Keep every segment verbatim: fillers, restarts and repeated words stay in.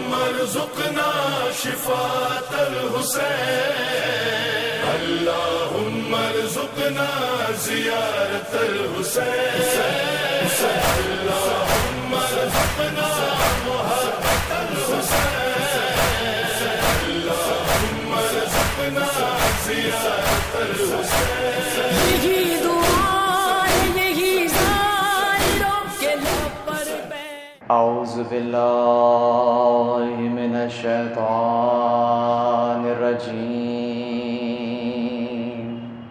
ارزقنا شفاة الحسين اللهم ارزقنا زيارة الحسين اللهم ارزقنا محبة الحسين اللهم ارزقنا زيارة الحسين یہی دعا یہی زائروں کے لب پر بے اعوذ باللہ من الشیطان الرجیم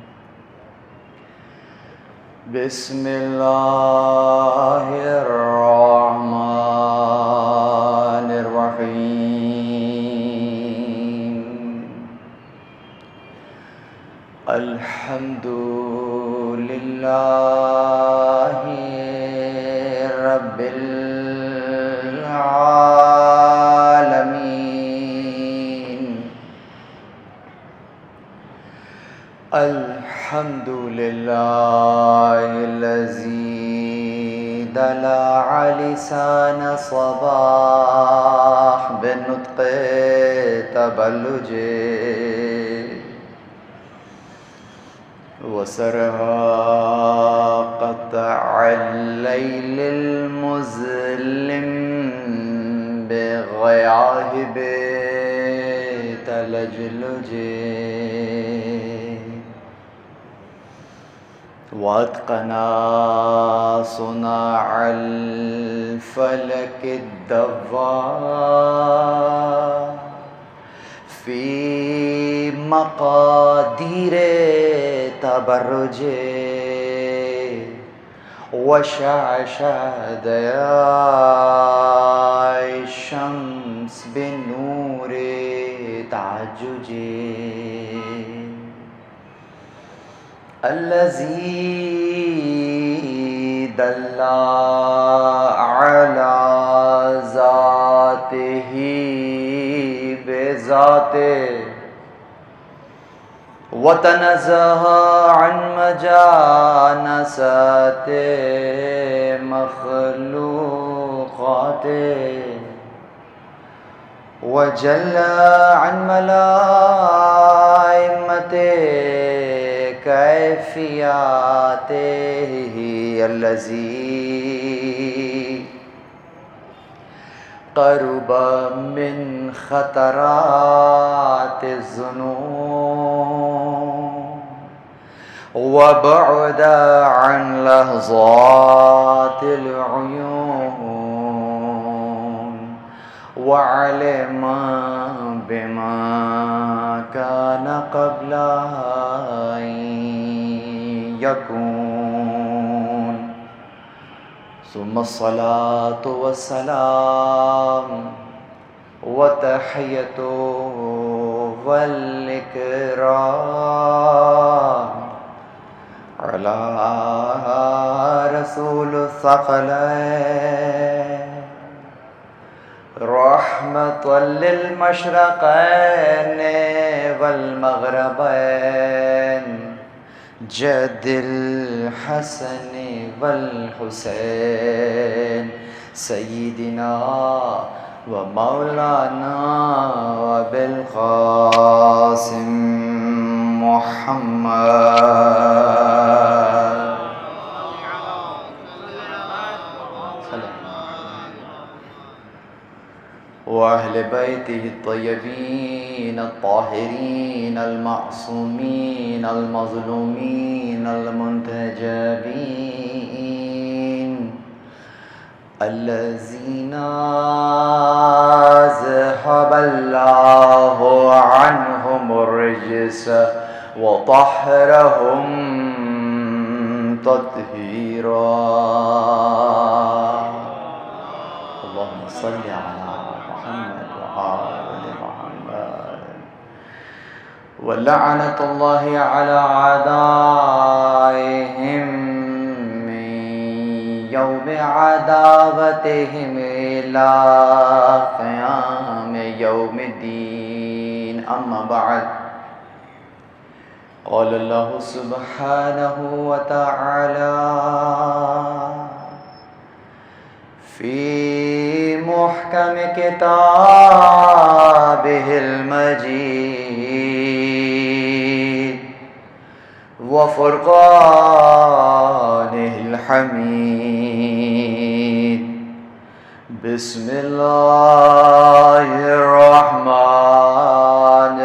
بسم اللہ الرحمن الرحیم الحمد للہ رب العالمین الحمد للہ الذی دلع لسان صباح بنطق تبلج وسرها قطع الليل المظلم بغياهب تلجلج واتقنا صناع الفلك الدوار في مقادير تبرج وشعشع ضياء الشمس بنور تعجج الذي دل على ذاته بذاته وتنزه عن مجانسات مخلوقاته وجل عن ملائمته كيفياته الذي قرب من خطرات الذنوب وبعد عن لحظات العيون وعلم بما كان قبل أن يكون ثم الصلاة والسلام وتحية والإكرام على رسول الثقلين رحمة للمشرقين والمغربين جد الحسن والحسين سيدنا ومولانا وبالقاسم محمد وأهل بيته الطيبين الطاهرين المعصومين المظلومين المنتجبين الذين أذهب الله عنهم الرجس وطهرهم تطهيرا اللهم صل على محمد وآل محمد ولعنة الله على أعدائهم من يوم عداوتهم إلى قيام يوم الدين أما بعد قال الله سبحانه وتعالى في محکم کتابہ المجید وفرقانہ الحمید بسم اللہ الرحمن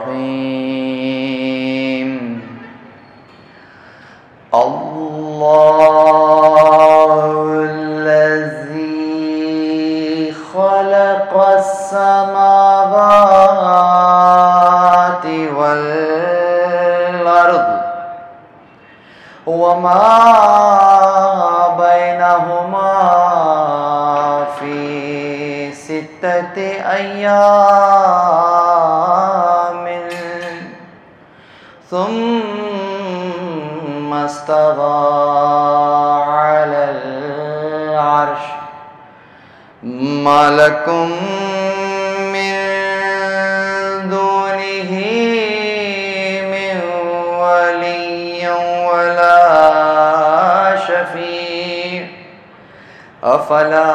الرحیم اللہ الذی خلق السماوات والارض وما بینہما فی ستۃ ایام ثم استوى على العرش ما لكم من دونه من ولي ولا شفيع افلا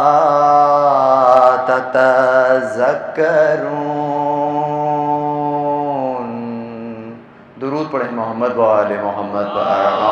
تتذکرون. درود پڑھیں محمد و آل محمد و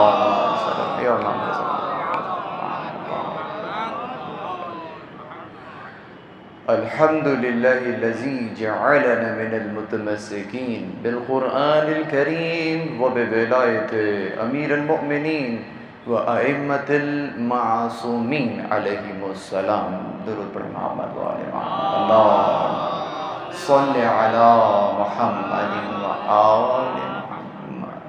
الحمد للہ الذی جعلنا من المتمسکین بالقرآن الکریم وبولایت امیر المؤمنین وأئمة المعصومین علیہم السلام. درود پڑھیں محمد و آل محمد. اللہم صلی علی محمد و آل محمد.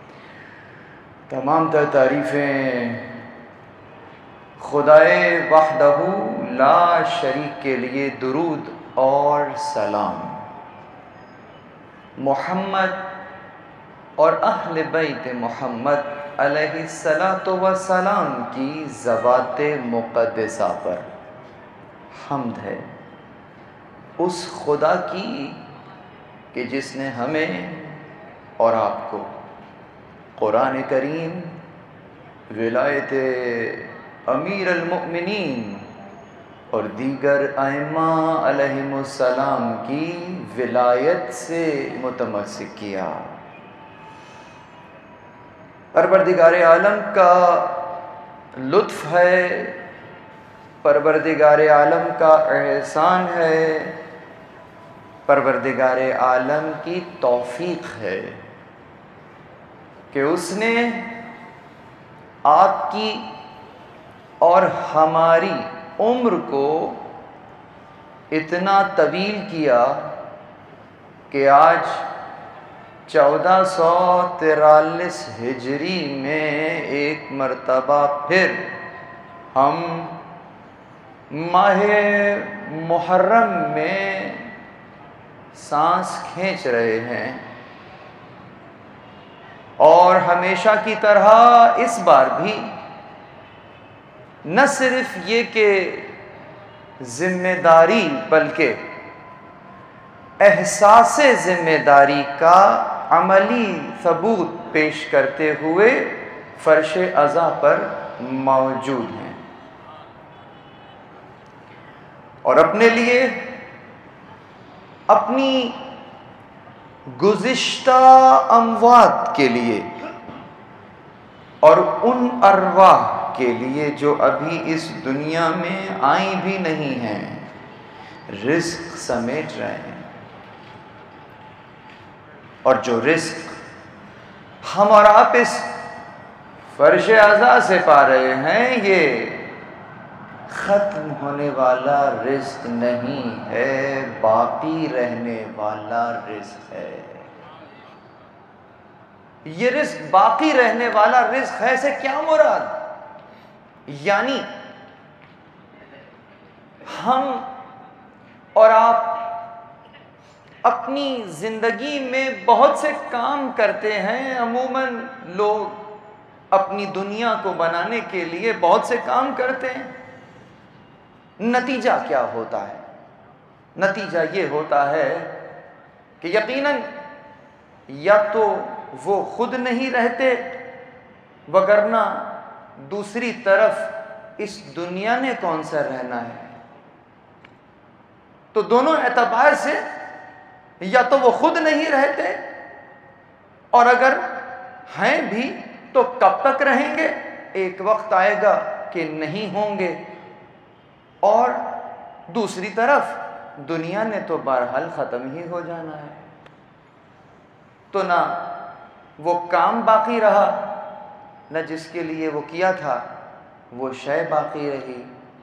تمام تر تعریفیں خدائے وحدہ لا شریک کے لیے درود اور سلام. محمد اور اہل بیت محمد علیہ الصلاۃ والسلام کی ذوات مقدسہ پر حمد ہے اس خدا کی کہ جس نے ہمیں اور آپ کو قرآن کریم، ولایت امیر المؤمنین اور دیگر ائمہ علیہم السلام کی ولایت سے متمسک کیا. پروردگار عالم کا لطف ہے، پروردگار عالم کا احسان ہے، پروردگار عالم کی توفیق ہے کہ اس نے آپ کی اور ہماری عمر کو اتنا طویل کیا کہ آج چودہ سو تیرالیس ہجری میں ایک مرتبہ پھر ہم ماہ محرم میں سانس کھینچ رہے ہیں، اور ہمیشہ کی طرح اس بار بھی نہ صرف یہ کہ ذمہ داری بلکہ احساس ذمہ داری کا عملی ثبوت پیش کرتے ہوئے فرش عزا پر موجود ہیں، اور اپنے لیے اپنی گزشتہ اموات کے لیے اور ان ارواح کے لیے جو ابھی اس دنیا میں آئی بھی نہیں ہیں رزق سمیٹ رہے ہیں. اور جو رزق ہم اور آپ اس فرش عزا سے پا رہے ہیں یہ ختم ہونے والا رزق نہیں ہے، باقی رہنے والا رزق ہے. یہ رزق باقی رہنے والا رزق ہے سے کیا مراد؟ یعنی ہم اور آپ اپنی زندگی میں بہت سے کام کرتے ہیں. عموماً لوگ اپنی دنیا کو بنانے کے لیے بہت سے کام کرتے ہیں. نتیجہ کیا ہوتا ہے؟ نتیجہ یہ ہوتا ہے کہ یقیناً یا تو وہ خود نہیں رہتے، وگرنہ دوسری طرف اس دنیا نے کون سا رہنا ہے. تو دونوں اعتبار سے یا تو وہ خود نہیں رہتے، اور اگر ہیں بھی تو کب تک رہیں گے؟ ایک وقت آئے گا کہ نہیں ہوں گے. اور دوسری طرف دنیا نے تو بہرحال ختم ہی ہو جانا ہے، تو نہ وہ کام باقی رہا، نہ جس کے لیے وہ کیا تھا وہ شے باقی رہی.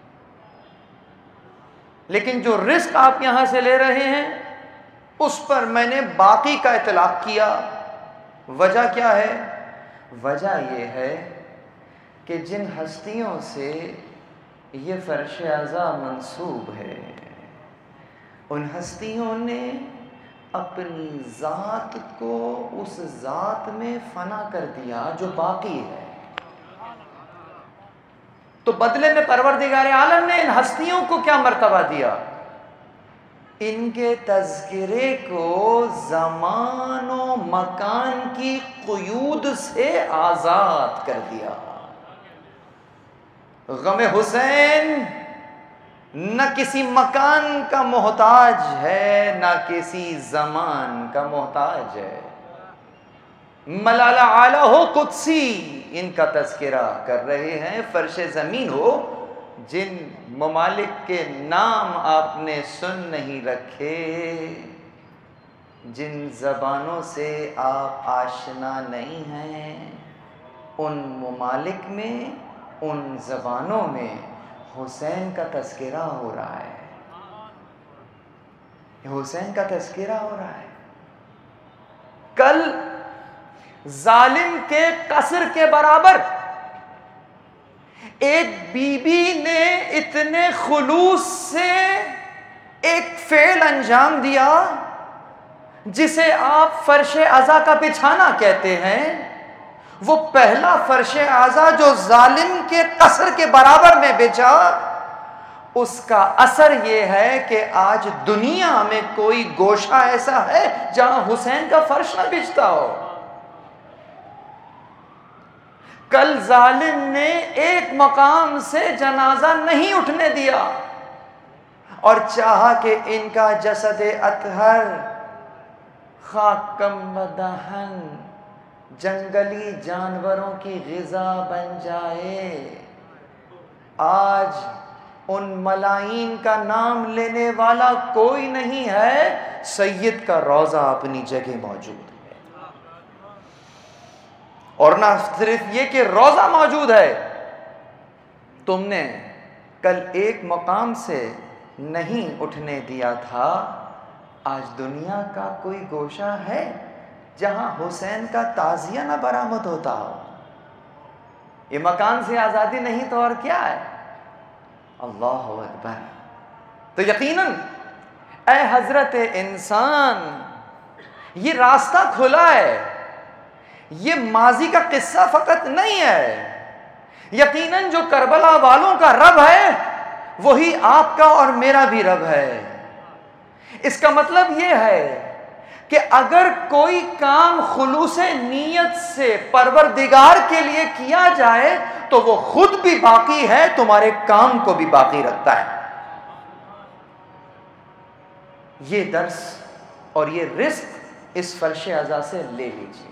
لیکن جو رزق آپ یہاں سے لے رہے ہیں اس پر میں نے باقی کا اطلاق کیا. وجہ کیا ہے؟ وجہ یہ ہے کہ جن ہستیوں سے یہ فرش عزا منسوب ہے، ان ہستیوں نے اپنی ذات کو اس ذات میں فنا کر دیا جو باقی ہے. تو بدلے میں پروردگار عالم نے ان ہستیوں کو کیا مرتبہ دیا؟ ان کے تذکرے کو زمان و مکان کی قیود سے آزاد کر دیا. غم حسین نہ کسی مکان کا محتاج ہے، نہ کسی زمان کا محتاج ہے. ملالہ اعلی ہو قدسی ان کا تذکرہ کر رہے ہیں، فرش زمین ہو جن ممالک کے نام آپ نے سن نہیں رکھے، جن زبانوں سے آپ آشنا نہیں ہیں، ان ممالک میں، ان زبانوں میں حسین کا تذکرہ ہو رہا ہے. حسین کا تذکرہ ہو رہا ہے. کل ظالم کے قصر کے برابر ایک بی بی نے اتنے خلوص سے ایک فعل انجام دیا جسے آپ فرش عزا کا بچھانا کہتے ہیں. وہ پہلا فرش عزا جو ظالم کے قصر کے برابر میں بچھا، اس کا اثر یہ ہے کہ آج دنیا میں کوئی گوشہ ایسا ہے جہاں حسین کا فرش نہ بچھتا ہو. کل ظالم نے ایک مقام سے جنازہ نہیں اٹھنے دیا اور چاہا کہ ان کا جسد اطہر خاکم دہن جنگلی جانوروں کی غذا بن جائے. آج ان ملائین کا نام لینے والا کوئی نہیں ہے، سید کا روضہ اپنی جگہ موجود ہے. اور نہ صرف یہ کہ روضہ موجود ہے، تم نے کل ایک مقام سے نہیں اٹھنے دیا تھا، آج دنیا کا کوئی گوشہ ہے جہاں حسین کا تعزیہ نہ برآمد ہوتا ہو. یہ مکان سے آزادی نہیں تو اور کیا ہے؟ اللہ اکبر. تو یقیناً اے حضرت انسان، یہ راستہ کھلا ہے. یہ ماضی کا قصہ فقط نہیں ہے. یقیناً جو کربلا والوں کا رب ہے وہی آپ کا اور میرا بھی رب ہے. اس کا مطلب یہ ہے کہ اگر کوئی کام خلوص نیت سے پروردگار کے لیے کیا جائے تو وہ خود بھی باقی ہے، تمہارے کام کو بھی باقی رکھتا ہے. یہ درس اور یہ رزق اس فرش عزا سے لے لیجیے.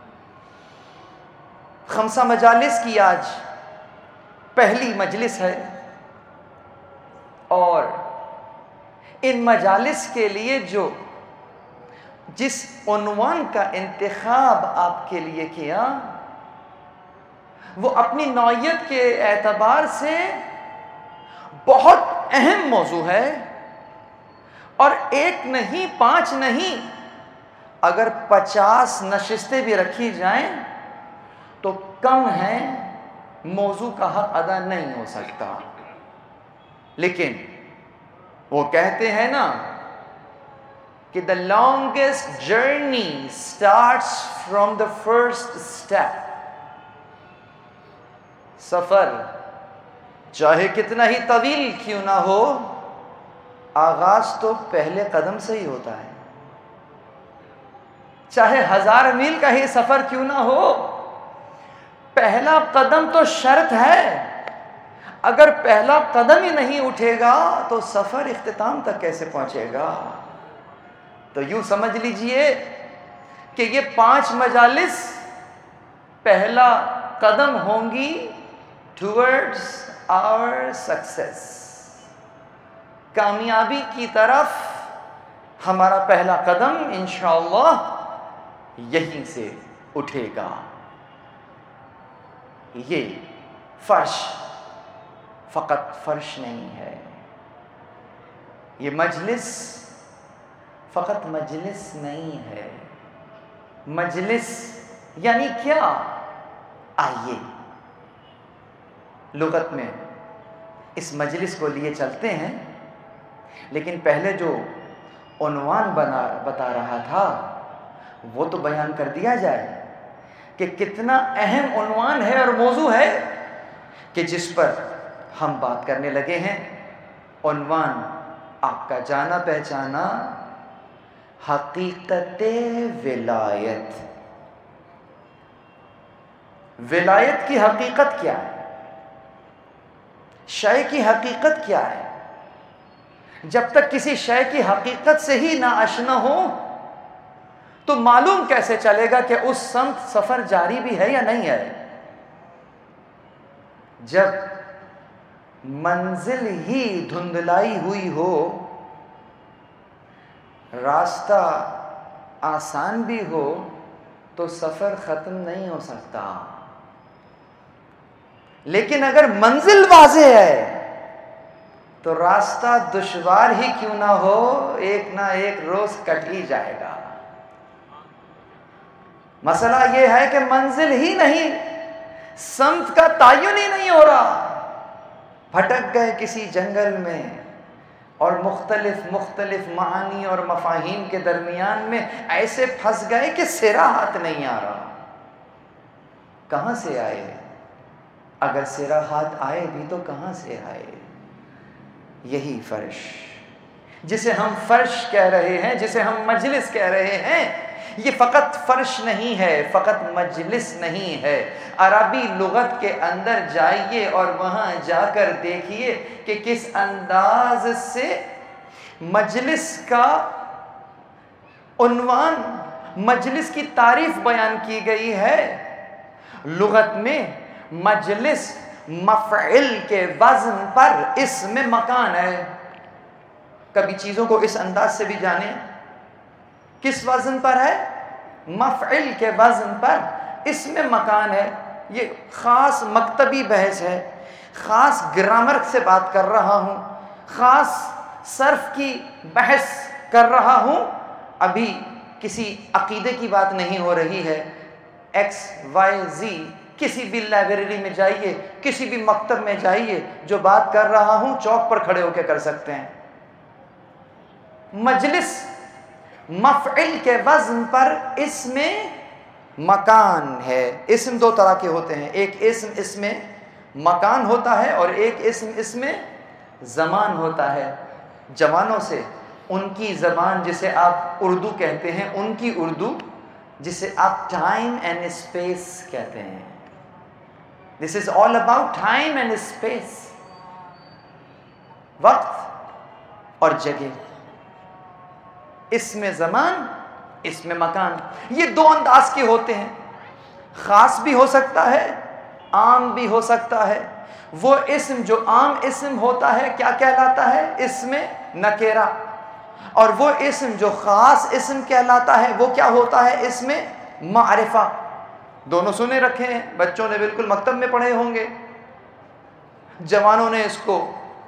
خمسہ مجالس کی آج پہلی مجلس ہے، اور ان مجالس کے لیے جو جس عنوان کا انتخاب آپ کے لیے کیا وہ اپنی نوعیت کے اعتبار سے بہت اہم موضوع ہے. اور ایک نہیں، پانچ نہیں، اگر پچاس نشستیں بھی رکھی جائیں تو کم ہیں، موضوع کا حق ادا نہیں ہو سکتا. لیکن وہ کہتے ہیں نا کہ the longest journey starts from the first step. سفر چاہے کتنا ہی طویل کیوں نہ ہو، آغاز تو پہلے قدم سے ہی ہوتا ہے. چاہے ہزار میل کا ہی سفر کیوں نہ ہو، پہلا قدم تو شرط ہے. اگر پہلا قدم ہی نہیں اٹھے گا تو سفر اختتام تک کیسے پہنچے گا؟ تو یوں سمجھ لیجئے کہ یہ پانچ مجالس پہلا قدم ہوں گی ٹوورڈز آور سکسیس، کامیابی کی طرف ہمارا پہلا قدم انشاءاللہ یہیں سے اٹھے گا۔ یہ فرش فقط فرش نہیں ہے، یہ مجلس فقط مجلس نہیں ہے۔ مجلس یعنی کیا؟ آئیے لغت میں اس مجلس کو لیے چلتے ہیں، لیکن پہلے جو عنوان بنا بتا رہا تھا وہ تو بیان کر دیا جائے کہ کتنا اہم عنوان ہے اور موضوع ہے کہ جس پر ہم بات کرنے لگے ہیں۔ عنوان آپ کا جانا پہچانا حقیقت ولایت۔ ولایت کی حقیقت کیا ہے؟ شے کی حقیقت کیا ہے؟ جب تک کسی شے کی حقیقت سے ہی نہ آشنا ہو تو معلوم کیسے چلے گا کہ اس سمت سفر جاری بھی ہے یا نہیں ہے؟ جب منزل ہی دھندلائی ہوئی ہو، راستہ آسان بھی ہو تو سفر ختم نہیں ہو سکتا، لیکن اگر منزل واضح ہے تو راستہ دشوار ہی کیوں نہ ہو ایک نہ ایک روز کٹ ہی جائے گا۔ مسئلہ یہ ہے کہ منزل ہی نہیں، سمت کا تعین ہی نہیں ہو رہا، بھٹک گئے کسی جنگل میں اور مختلف مختلف معانی اور مفاہیم کے درمیان میں ایسے پھنس گئے کہ سرا ہاتھ نہیں آ رہا۔ کہاں سے آئے؟ اگر سرا ہاتھ آئے بھی تو کہاں سے آئے؟ یہی فرش جسے ہم فرش کہہ رہے ہیں، جسے ہم مجلس کہہ رہے ہیں، یہ فقط فرش نہیں ہے، فقط مجلس نہیں ہے۔ عربی لغت کے اندر جائیے اور وہاں جا کر دیکھیے کہ کس انداز سے مجلس کا عنوان، مجلس کی تعریف بیان کی گئی ہے۔ لغت میں مجلس مفعل کے وزن پر اسم مکان ہے۔ کبھی چیزوں کو اس انداز سے بھی جانیں، کس وزن پر ہے؟ مفعل کے وزن پر اسم مکان ہے۔ یہ خاص مکتبی بحث ہے، خاص گرامر سے بات کر رہا ہوں، خاص صرف کی بحث کر رہا ہوں، ابھی کسی عقیدے کی بات نہیں ہو رہی ہے۔ ایکس وائی زی کسی بھی لائبریری میں جائیے، کسی بھی مکتب میں جائیے، جو بات کر رہا ہوں چوک پر کھڑے ہو کے کر سکتے ہیں۔ مجلس مفعل کے وزن پر اسم مکان ہے۔ اسم دو طرح کے ہوتے ہیں، ایک اسم اسم مکان ہوتا ہے اور ایک اسم اسم زمان ہوتا ہے۔ جوانوں سے ان کی زبان جسے آپ اردو کہتے ہیں، ان کی اردو جسے آپ ٹائم اینڈ اسپیس کہتے ہیں۔ This is all about time and space، وقت اور جگہ، اسم زمان اسم مکان۔ یہ دو انداز کے ہوتے ہیں، خاص بھی ہو سکتا ہے، عام بھی ہو سکتا ہے۔ وہ اسم جو عام اسم ہوتا ہے کیا کہلاتا ہے؟ اسم نکرہ، اور وہ اسم جو خاص اسم کہلاتا ہے وہ کیا ہوتا ہے؟ اسم معرفہ۔ دونوں سنے رکھے ہیں، بچوں نے بالکل مکتب میں پڑھے ہوں گے، جوانوں نے اس کو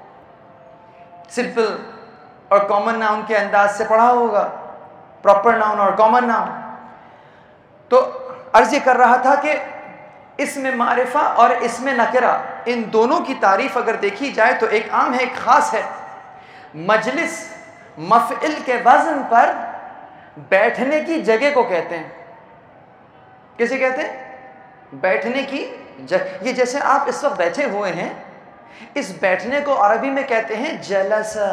سمپل اور کامن ناؤن کے انداز سے پڑھا ہوگا، پراپر ناؤن اور کامن ناؤن۔ تو عرض یہ کر رہا تھا کہ اسم معرفہ اور اسم نکرہ، ان دونوں کی تعریف اگر دیکھی جائے تو ایک عام ہے ایک خاص ہے۔ مجلس مفعل کے وزن پر بیٹھنے کی جگہ کو کہتے ہیں۔ کیسے کہتے ہیں؟ بیٹھنے کی جگہ۔ یہ جیسے آپ اس وقت بیٹھے ہوئے ہیں، اس بیٹھنے کو عربی میں کہتے ہیں جلسہ،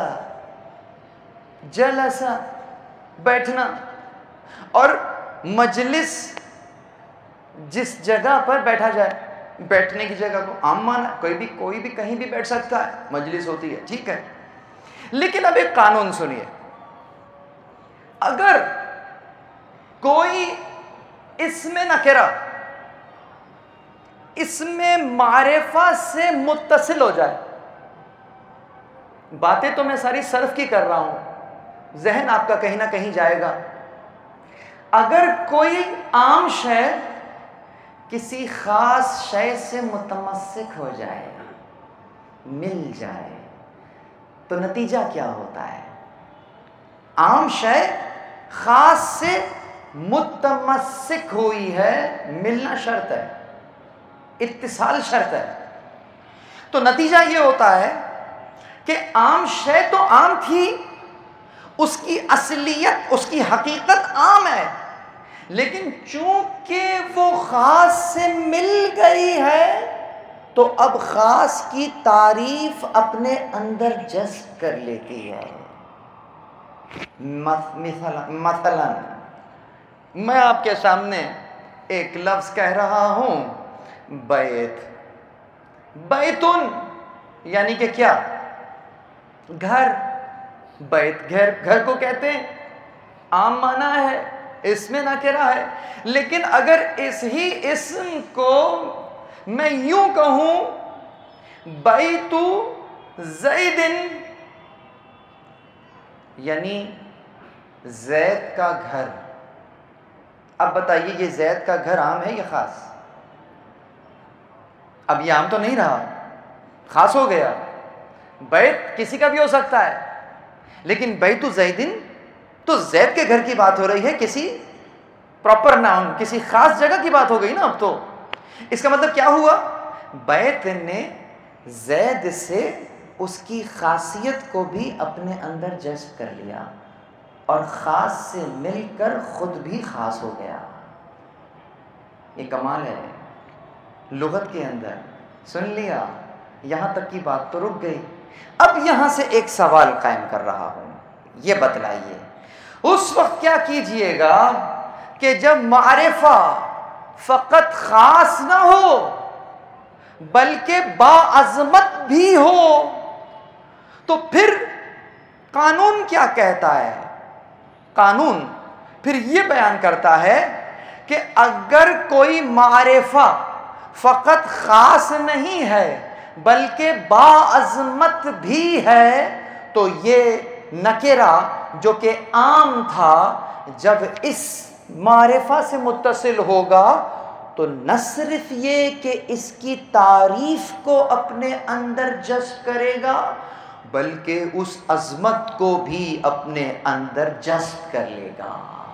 جلسہ بیٹھنا۔ اور مجلس جس جگہ پر بیٹھا جائے، بیٹھنے کی جگہ کو عام مانا، کوئی بھی کوئی بھی کہیں بھی بیٹھ سکتا ہے، مجلس ہوتی ہے، ٹھیک ہے. لیکن اب ایک قانون سنیے، اگر کوئی اسم نکرہ اس میں معرفہ سے متصل ہو جائے، باتیں تو میں ساری صرف کی کر رہا ہوں، ذہن آپ کا کہیں نہ کہیں جائے گا. اگر کوئی عام شے کسی خاص شے سے متمسک ہو جائے، مل جائے، تو نتیجہ کیا ہوتا ہے؟ عام شے خاص سے متمسک ہوئی ہے، ملنا شرط ہے، اتصال شرط ہے. تو نتیجہ یہ ہوتا ہے کہ عام شے تو عام تھی، اس کی اصلیت، اس کی حقیقت عام ہے، لیکن چونکہ وہ خاص سے مل گئی ہے تو اب خاص کی تعریف اپنے اندر جذب کر لیتی ہے. مثلا مثلا میں آپ کے سامنے ایک لفظ کہہ رہا ہوں، بیت. بیتن یعنی کہ کیا؟ گھر. بیت گھر، گھر کو کہتے ہیں، عام معنی ہے، اس میں نکرہ ہے. لیکن اگر اس ہی اسم کو میں یوں کہوں بیت زید، یعنی زید کا گھر، اب بتائیے یہ زید کا گھر عام ہے یا خاص؟ اب یہ عام تو نہیں رہا، خاص ہو گیا. بیت کسی کا بھی ہو سکتا ہے، لیکن بیت زیدن تو زید کے گھر کی بات ہو رہی ہے، کسی پراپر ناؤن، کسی خاص جگہ کی بات ہو گئی نا. اب تو اس کا مطلب کیا ہوا؟ بیت نے زید سے اس کی خاصیت کو بھی اپنے اندر جذب کر لیا اور خاص سے مل کر خود بھی خاص ہو گیا. یہ کمال ہے لغت کے اندر. سن لیا، یہاں تک کی بات تو رک گئی. اب یہاں سے ایک سوال قائم کر رہا ہوں، یہ بتلائیے اس وقت کیا کیجئے گا کہ جب معرفہ فقط خاص نہ ہو بلکہ باعظمت بھی ہو، تو پھر قانون کیا کہتا ہے؟ قانون پھر یہ بیان کرتا ہے کہ اگر کوئی معرفہ فقط خاص نہیں ہے بلکہ باعظمت بھی ہے تو یہ نکرہ جو کہ عام تھا جب اس معرفہ سے متصل ہوگا تو نہ صرف یہ کہ اس کی تعریف کو اپنے اندر جذب کرے گا بلکہ اس عظمت کو بھی اپنے اندر جذب کر لے گا.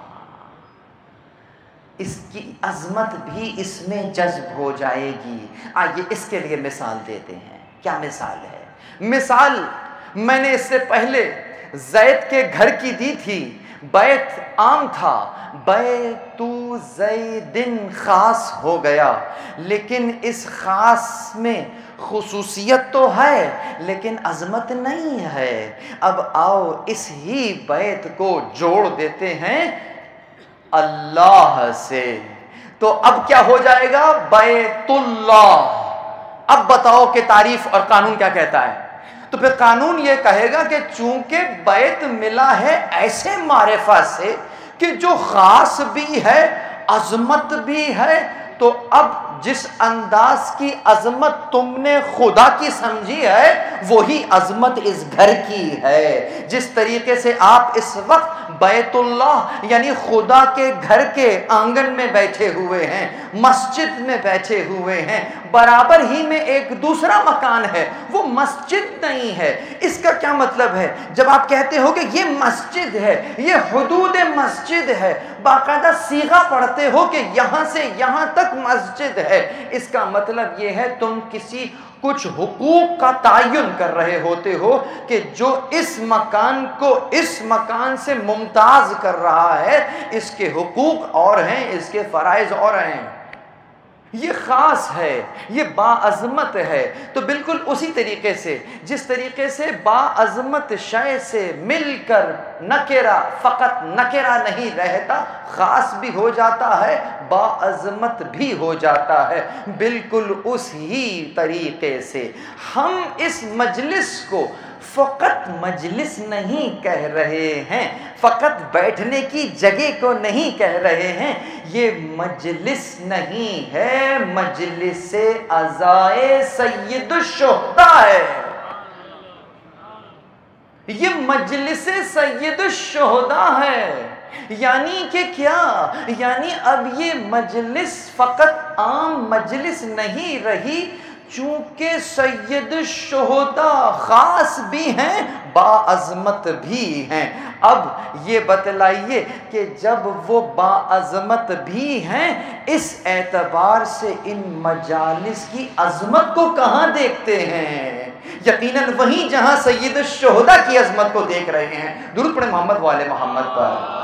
اس کی عظمت بھی اس میں جذب ہو جائے گی. آئیے اس کے لیے مثال دیتے ہیں. کیا مثال ہے؟ مثال میں نے اس سے پہلے زید کے گھر کی دی تھی. بیت عام تھا، بیت زیدن خاص ہو گیا، لیکن اس خاص میں خصوصیت تو ہے لیکن عظمت نہیں ہے. اب آؤ اس ہی بیت کو جوڑ دیتے ہیں اللہ سے، تو اب کیا ہو جائے گا؟ بیت اللہ. اب بتاؤ کہ تعریف اور قانون کیا کہتا ہے؟ تو پھر قانون یہ کہے گا کہ چونکہ بیت ملا ہے ایسے معرفہ سے کہ جو خاص بھی ہے عظمت بھی ہے، تو اب جس انداز کی عظمت تم نے خدا کی سمجھی ہے وہی عظمت اس گھر کی ہے. جس طریقے سے آپ اس وقت بیت اللہ یعنی خدا کے گھر کے آنگن میں بیٹھے ہوئے ہیں، مسجد میں بیٹھے ہوئے ہیں، برابر ہی میں ایک دوسرا مکان ہے، وہ مسجد نہیں ہے. اس کا کیا مطلب ہے؟ جب آپ کہتے ہو کہ یہ مسجد ہے، یہ حدود مسجد ہے، باقاعدہ صیغہ پڑھتے ہو کہ یہاں سے یہاں تک مسجد ہے، اس کا مطلب یہ ہے تم کسی کچھ حقوق کا تعین کر رہے ہوتے ہو کہ جو اس مکان کو اس مکان سے ممتاز کر رہا ہے، اس کے حقوق اور ہیں، اس کے فرائض اور ہیں. یہ خاص ہے، یہ باعظمت ہے۔ تو بالکل اسی طریقے سے جس طریقے سے باعظمت شے سے مل کر نکرہ فقط نکرہ نہیں رہتا، خاص بھی ہو جاتا ہے، باعظمت بھی ہو جاتا ہے، بالکل اسی طریقے سے ہم اس مجلس کو فقط مجلس نہیں کہہ رہے ہیں، فقط بیٹھنے کی جگہ کو نہیں کہہ رہے ہیں، یہ مجلس نہیں ہے، مجلس عزائے سید الشہداء ہے۔ یہ مجلس سید الشہداء ہے، یعنی کہ کیا؟ یعنی اب یہ مجلس فقط عام مجلس نہیں رہی، چونکہ سید الشہداء خاص بھی ہیں، باعظمت بھی ہیں۔ اب یہ بتلائیے کہ جب وہ باعظمت بھی ہیں، اس اعتبار سے ان مجالس کی عظمت کو کہاں دیکھتے ہیں؟ یقیناً وہیں جہاں سید الشہداء کی عظمت کو دیکھ رہے ہیں۔ درود پڑھیں محمد والے محمد پر۔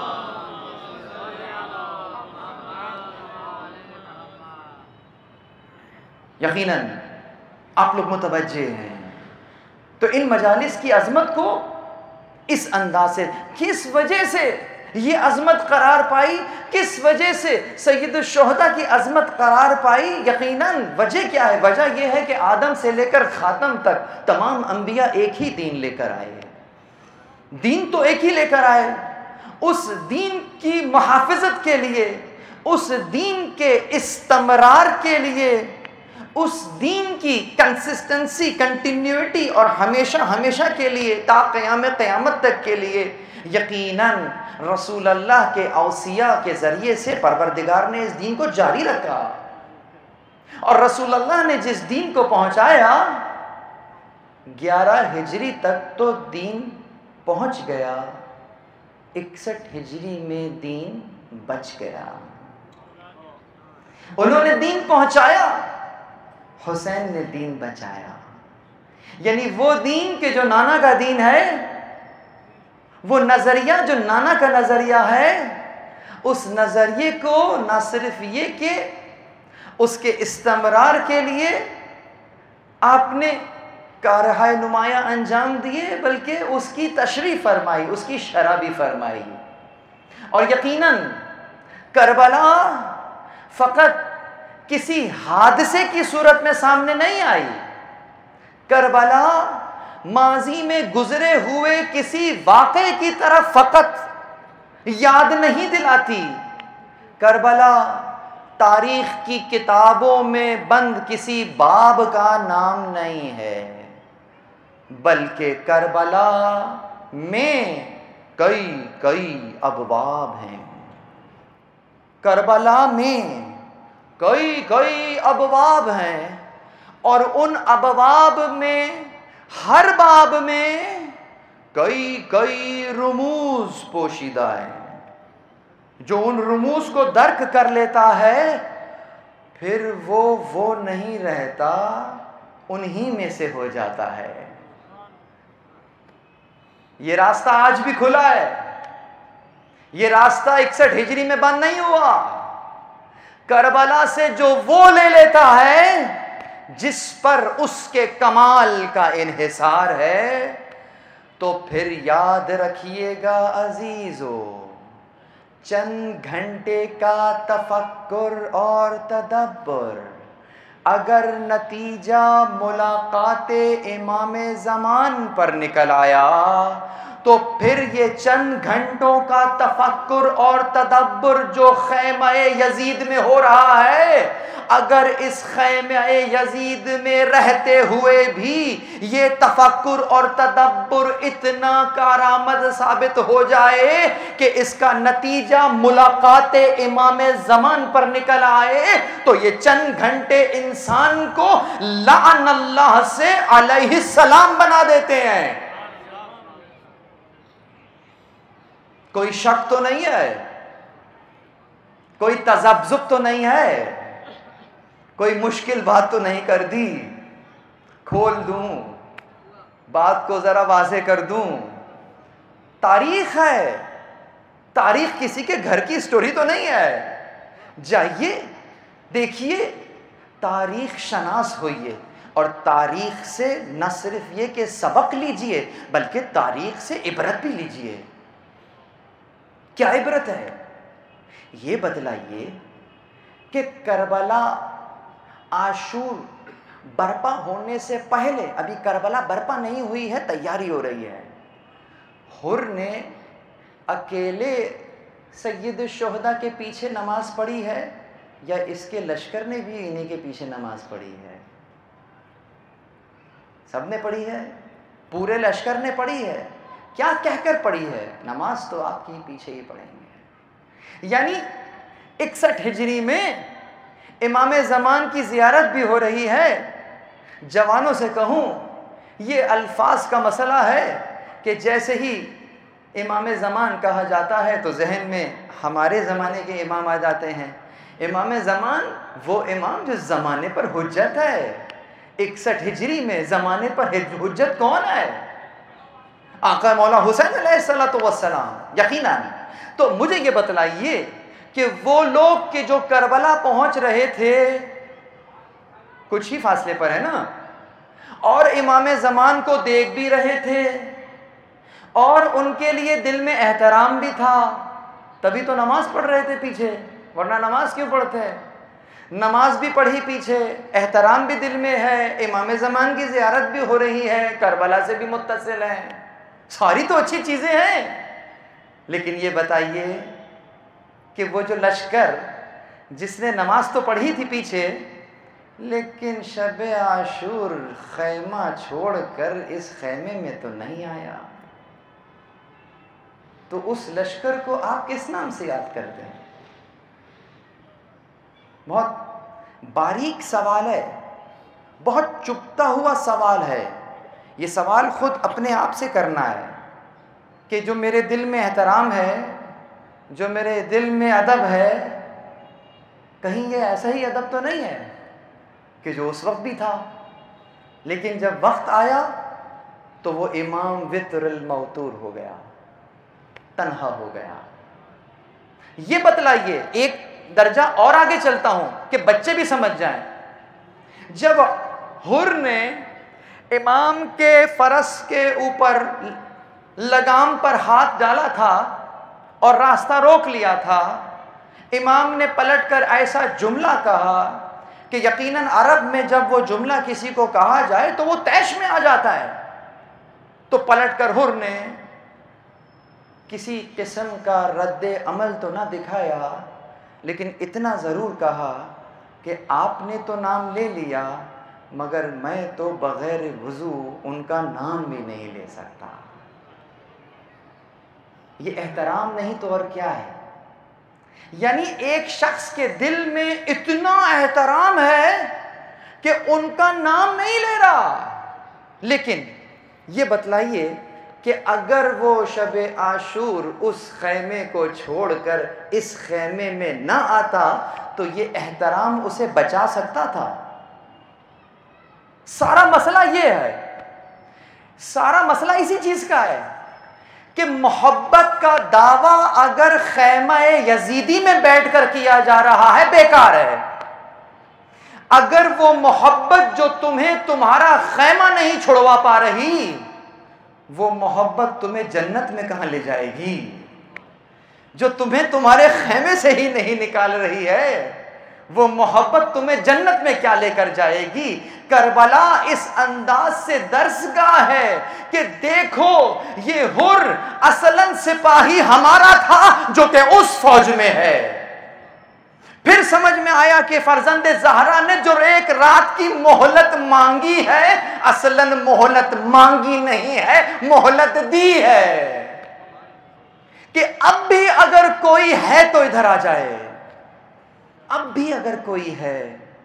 یقیناً آپ لوگ متوجہ ہیں۔ تو ان مجالس کی عظمت کو اس انداز سے، کس وجہ سے یہ عظمت قرار پائی، کس وجہ سے سید الشہداء کی عظمت قرار پائی؟ یقیناً وجہ کیا ہے؟ وجہ یہ ہے کہ آدم سے لے کر خاتم تک تمام انبیاء ایک ہی دین لے کر آئے، دین تو ایک ہی لے کر آئے۔ اس دین کی محافظت کے لیے، اس دین کے استمرار کے لیے، اس دین کی کنسسٹنسی، کنٹینیوٹی اور ہمیشہ ہمیشہ کے لیے تا قیام قیامت تک کے لیے یقیناً رسول اللہ کے اوصیاء کے ذریعے سے پروردگار نے اس دین کو جاری رکھا، اور رسول اللہ نے جس دین کو پہنچایا گیارہ ہجری تک تو دین پہنچ گیا، اکسٹھ ہجری میں دین بچ گیا۔ انہوں نے دین پہنچایا، حسین نے دین بچایا۔ یعنی وہ دین کہ جو نانا کا دین ہے، وہ نظریہ جو نانا کا نظریہ ہے، اس نظریے کو نہ صرف یہ کہ اس کے استمرار کے لیے آپ نے کارہائے نمایاں انجام دیے، بلکہ اس کی تشریح فرمائی، اس کی شرح بھی فرمائی۔ اور یقیناً کربلا فقط کسی حادثے کی صورت میں سامنے نہیں آئی، کربلا ماضی میں گزرے ہوئے کسی واقعے کی طرف فقط یاد نہیں دلاتی، کربلا تاریخ کی کتابوں میں بند کسی باب کا نام نہیں ہے، بلکہ کربلا میں کئی کئی ابواب ہیں، کربلا میں کئی کئی ابواب ہیں، اور ان ابواب میں ہر باب میں کئی کئی رموز پوشیدہ ہیں۔ جو ان رموز کو درک کر لیتا ہے پھر وہ وہ نہیں رہتا، انہی میں سے ہو جاتا ہے۔ یہ راستہ آج بھی کھلا ہے، یہ راستہ اکسٹھ ہجری میں بند نہیں ہوا۔ کربلا سے جو وہ لے لیتا ہے جس پر اس کے کمال کا انحصار ہے، تو پھر یاد رکھیے گا عزیزو، چند گھنٹے کا تفکر اور تدبر اگر نتیجہ ملاقات امام زمان پر نکل آیا، تو پھر یہ چند گھنٹوں کا تفکر اور تدبر جو خیمہ یزید میں ہو رہا ہے، اگر اس خیمہ یزید میں رہتے ہوئے بھی یہ تفکر اور تدبر اتنا کارآمد ثابت ہو جائے کہ اس کا نتیجہ ملاقات امام زمان پر نکل آئے، تو یہ چند گھنٹے انسان کو لعن اللہ سے علیہ السلام بنا دیتے ہیں۔ کوئی شک تو نہیں ہے، کوئی تذبذب تو نہیں ہے، کوئی مشکل بات تو نہیں کر دی؟ کھول دوں، بات کو ذرا واضح کر دوں۔ تاریخ ہے، تاریخ کسی کے گھر کی سٹوری تو نہیں ہے۔ جائیے دیکھیے تاریخ شناس ہوئیے اور تاریخ سے نہ صرف یہ کہ سبق لیجئے بلکہ تاریخ سے عبرت بھی لیجئے. کیا عبرت ہے؟ یہ بتلائیے کہ کربلا عاشور برپا ہونے سے پہلے، ابھی کربلا برپا نہیں ہوئی ہے، تیاری ہو رہی ہے، حر نے اکیلے سید الشہداء کے پیچھے نماز پڑھی ہے یا اس کے لشکر نے بھی انہی کے پیچھے نماز پڑھی ہے؟ سب نے پڑھی ہے، پورے لشکر نے پڑھی ہے. کیا کہہ کر پڑھی ہے؟ نماز تو آپ کی پیچھے ہی پڑھیں گے. یعنی اکسٹھ ہجری میں امام زمان کی زیارت بھی ہو رہی ہے. جوانوں سے کہوں یہ الفاظ کا مسئلہ ہے کہ جیسے ہی امام زمان کہا جاتا ہے تو ذہن میں ہمارے زمانے کے امام آ جاتے ہیں. امام زمان وہ امام جو زمانے پر حجت ہے. اکسٹھ ہجری میں زمانے پر حجت کون ہے؟ آقا مولا حسین علیہ السلام. یقیناً. تو مجھے یہ بتلائیے کہ وہ لوگ کہ جو کربلا پہنچ رہے تھے کچھ ہی فاصلے پر ہے نا، اور امام زمان کو دیکھ بھی رہے تھے اور ان کے لیے دل میں احترام بھی تھا، تبھی تو نماز پڑھ رہے تھے پیچھے، ورنہ نماز کیوں پڑھتے؟ نماز بھی پڑھی پیچھے، احترام بھی دل میں ہے، امام زمان کی زیارت بھی ہو رہی ہے، کربلا سے بھی متصل ہے، ساری تو اچھی چیزیں ہیں. لیکن یہ بتائیے کہ وہ جو لشکر جس نے نماز تو پڑھی تھی پیچھے لیکن شب عاشور خیمہ چھوڑ کر اس خیمے میں تو نہیں آیا، تو اس لشکر کو آپ کس نام سے یاد کرتے ہیں؟ بہت باریک سوال ہے، بہت چپتا ہوا سوال ہے. یہ سوال خود اپنے آپ سے کرنا ہے کہ جو میرے دل میں احترام ہے، جو میرے دل میں ادب ہے، کہیں یہ ایسا ہی ادب تو نہیں ہے کہ جو اس وقت بھی تھا، لیکن جب وقت آیا تو وہ امام وتر الموتور ہو گیا، تنہا ہو گیا. یہ بتلائیے، ایک درجہ اور آگے چلتا ہوں کہ بچے بھی سمجھ جائیں. جب حر نے امام کے فرس کے اوپر لگام پر ہاتھ ڈالا تھا اور راستہ روک لیا تھا، امام نے پلٹ کر ایسا جملہ کہا کہ یقیناً عرب میں جب وہ جملہ کسی کو کہا جائے تو وہ طیش میں آ جاتا ہے. تو پلٹ کر حر نے کسی قسم کا رد عمل تو نہ دکھایا، لیکن اتنا ضرور کہا کہ آپ نے تو نام لے لیا مگر میں تو بغیر وضو ان کا نام بھی نہیں لے سکتا. یہ احترام نہیں تو اور کیا ہے؟ یعنی ایک شخص کے دل میں اتنا احترام ہے کہ ان کا نام نہیں لے رہا. لیکن یہ بتلائیے کہ اگر وہ شب عاشور اس خیمے کو چھوڑ کر اس خیمے میں نہ آتا تو یہ احترام اسے بچا سکتا تھا؟ سارا مسئلہ یہ ہے، سارا مسئلہ اسی چیز کا ہے کہ محبت کا دعویٰ اگر خیمہ یزیدی میں بیٹھ کر کیا جا رہا ہے بیکار ہے. اگر وہ محبت جو تمہیں تمہارا خیمہ نہیں چھڑوا پا رہی، وہ محبت تمہیں جنت میں کہاں لے جائے گی؟ جو تمہیں تمہارے خیمے سے ہی نہیں نکال رہی ہے، وہ محبت تمہیں جنت میں کیا لے کر جائے گی؟ کربلا اس انداز سے درس گاہ ہے کہ دیکھو یہ حر اصلاً سپاہی ہمارا تھا جو کہ اس فوج میں ہے. پھر سمجھ میں آیا کہ فرزند زہرا نے جو ایک رات کی مہلت مانگی ہے اصلاً مہلت مانگی نہیں ہے، مہلت دی ہے کہ اب بھی اگر کوئی ہے تو ادھر آ جائے. اب بھی اگر کوئی ہے،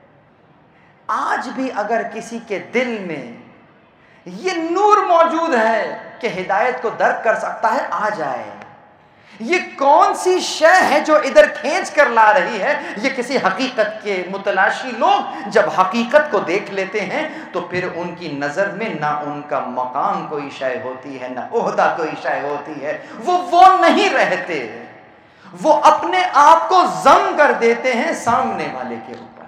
آج بھی اگر کسی کے دل میں یہ نور موجود ہے کہ ہدایت کو درک کر سکتا ہے، آ جائے. یہ کون سی شے ہے جو ادھر کھینچ کر لا رہی ہے؟ یہ کسی حقیقت کے متلاشی لوگ جب حقیقت کو دیکھ لیتے ہیں تو پھر ان کی نظر میں نہ ان کا مقام کوئی شے ہوتی ہے، نہ عہدہ کوئی شے ہوتی ہے. وہ وہ نہیں رہتے، وہ اپنے آپ کو ضم کر دیتے ہیں سامنے والے کے اوپر.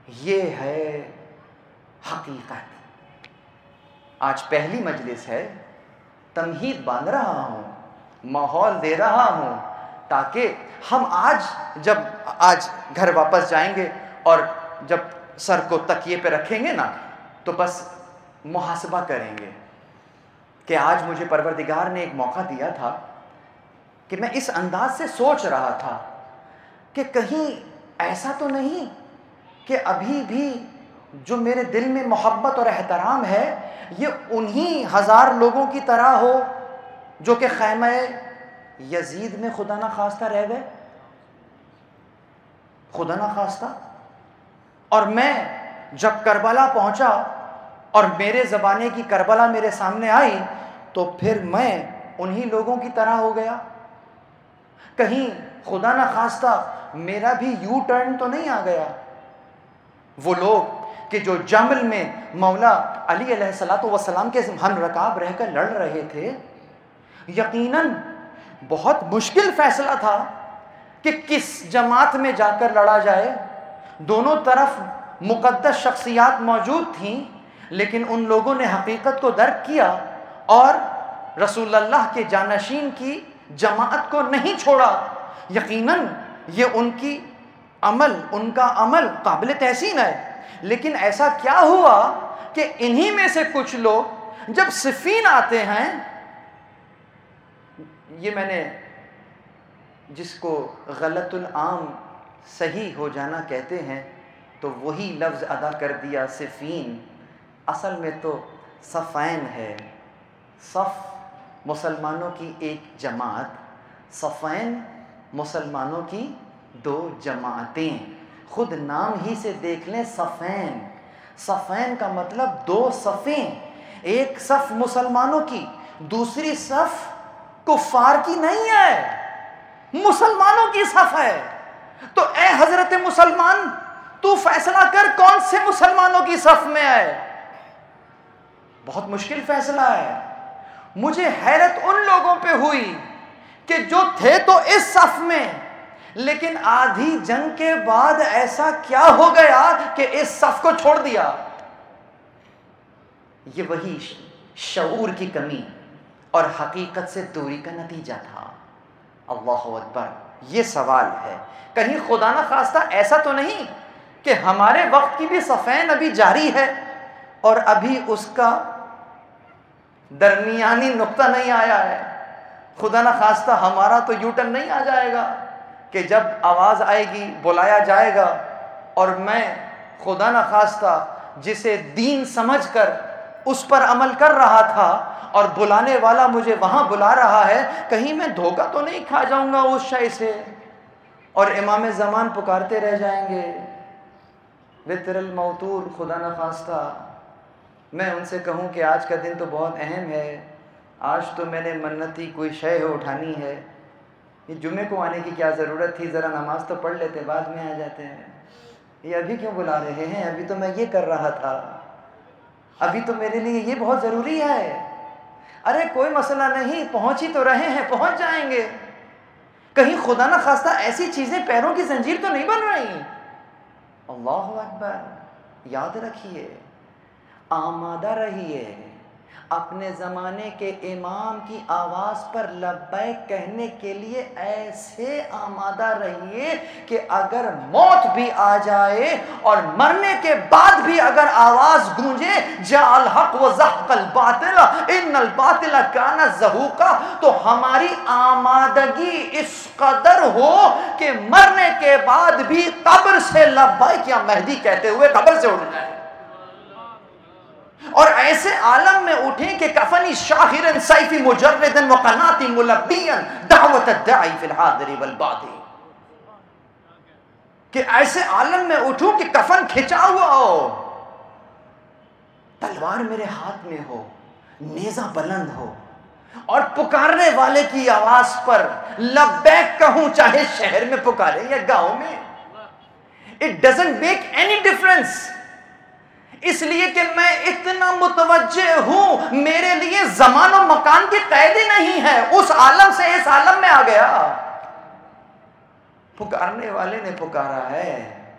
یہ ہے حقیقت۔ آج پہلی مجلس ہے، تمہید باندھ رہا ہوں، ماحول دے رہا ہوں، تاکہ ہم آج جب آج گھر واپس جائیں گے اور جب سر کو تکیے پہ رکھیں گے نا تو بس محاسبہ کریں گے کہ آج مجھے پروردگار نے ایک موقع دیا تھا کہ میں اس انداز سے سوچ رہا تھا کہ کہیں ایسا تو نہیں کہ ابھی بھی جو میرے دل میں محبت اور احترام ہے یہ انہی ہزار لوگوں کی طرح ہو جو کہ خیمہ یزید میں خدا نہ خواستہ رہ گئے، خدا نہ خواستہ۔ اور میں جب کربلا پہنچا اور میرے زمانے کی کربلا میرے سامنے آئی تو پھر میں انہی لوگوں کی طرح ہو گیا۔ کہیں خدا نہ خواستہ میرا بھی یو ٹرن تو نہیں آ گیا۔ وہ لوگ کہ جو جمل میں مولا علی علیہ الصلوۃ والسلام کے ہم رکاب رہ کر لڑ رہے تھے، یقیناً بہت مشکل فیصلہ تھا کہ کس جماعت میں جا کر لڑا جائے۔ دونوں طرف مقدس شخصیات موجود تھیں، لیکن ان لوگوں نے حقیقت کو درک کیا اور رسول اللہ کے جانشین کی جماعت کو نہیں چھوڑا۔ یقیناً یہ ان کی عمل ان کا عمل قابل تحسین ہے، لیکن ایسا کیا ہوا کہ انہی میں سے کچھ لوگ جب صفین آتے ہیں، یہ میں نے جس کو غلط العام صحیح ہو جانا کہتے ہیں تو وہی لفظ ادا کر دیا صفین، اصل میں تو صفین ہے۔ صف مسلمانوں کی ایک جماعت، صفین مسلمانوں کی دو جماعتیں۔ خود نام ہی سے دیکھ لیں، صفین، صفین کا مطلب دو صفیں، ایک صف مسلمانوں کی، دوسری صف کفار کی نہیں ہے، مسلمانوں کی صف ہے۔ تو اے حضرت مسلمان، تو فیصلہ کر کون سے مسلمانوں کی صف میں ہے۔ بہت مشکل فیصلہ ہے۔ مجھے حیرت ان لوگوں پہ ہوئی کہ جو تھے تو اس صف میں، لیکن آدھی جنگ کے بعد ایسا کیا ہو گیا کہ اس صف کو چھوڑ دیا۔ یہ وہی شعور کی کمی اور حقیقت سے دوری کا نتیجہ تھا۔ اللہ اکبر۔ یہ سوال ہے، کہیں خدا نہ خواستہ ایسا تو نہیں کہ ہمارے وقت کی بھی صفین ابھی جاری ہے اور ابھی اس کا درمیانی نقطہ نہیں آیا ہے۔ خدا نہ خواستہ ہمارا تو یو ٹرن نہیں آ جائے گا کہ جب آواز آئے گی بلایا جائے گا اور میں خدا نہ خواستہ جسے دین سمجھ کر اس پر عمل کر رہا تھا اور بلانے والا مجھے وہاں بلا رہا ہے، کہیں میں دھوکہ تو نہیں کھا جاؤں گا اس شے سے اور امام زمان پکارتے رہ جائیں گے وطر الموتور۔ خدا نہ خواستہ میں ان سے کہوں کہ آج کا دن تو بہت اہم ہے، آج تو میں نے منتی کوئی شے اٹھانی ہے، یہ جمعے کو آنے کی کیا ضرورت تھی، ذرا نماز تو پڑھ لیتے، بعد میں آ جاتے ہیں، یہ ابھی کیوں بلا رہے ہیں، ابھی تو میں یہ کر رہا تھا، ابھی تو میرے لیے یہ بہت ضروری ہے۔ ارے کوئی مسئلہ نہیں، پہنچ ہی تو رہے ہیں، پہنچ جائیں گے۔ کہیں خدا نہ خواستہ ایسی چیزیں پیروں کی زنجیر تو نہیں بن رہی۔ اللہ اکبر۔ یاد رکھیے، آمادہ رہیے، اپنے زمانے کے امام کی آواز پر لبیک کہنے کے لیے ایسے آمادہ رہیے کہ اگر موت بھی آ جائے اور مرنے کے بعد بھی اگر آواز گونجے جاء الحق وزهق الباطل ان الباطل کان زہوقا، تو ہماری آمادگی اس قدر ہو کہ مرنے کے بعد بھی قبر سے لبیک یا مہدی کہتے ہوئے قبر سے اٹھ جائے اور ایسے عالم میں اٹھیں کہ کفنی شاہرن سیفی مجردن وقناتی ملبین دعوت الداعی فی الحاضر والبادی، کہ ایسے عالم میں اٹھوں کہ کفن کھچا ہوا ہو، تلوار میرے ہاتھ میں ہو، نیزہ بلند ہو اور پکارنے والے کی آواز پر لبیک کہوں، چاہے شہر میں پکارے یا گاؤں میں۔ It doesn't make any difference، اس لیے کہ میں اتنا متوجہ ہوں، میرے لیے زمان و مکان کی قید ہی نہیں ہے، اس عالم سے اس عالم میں آ گیا۔ پکارنے والے نے پکارا ہے،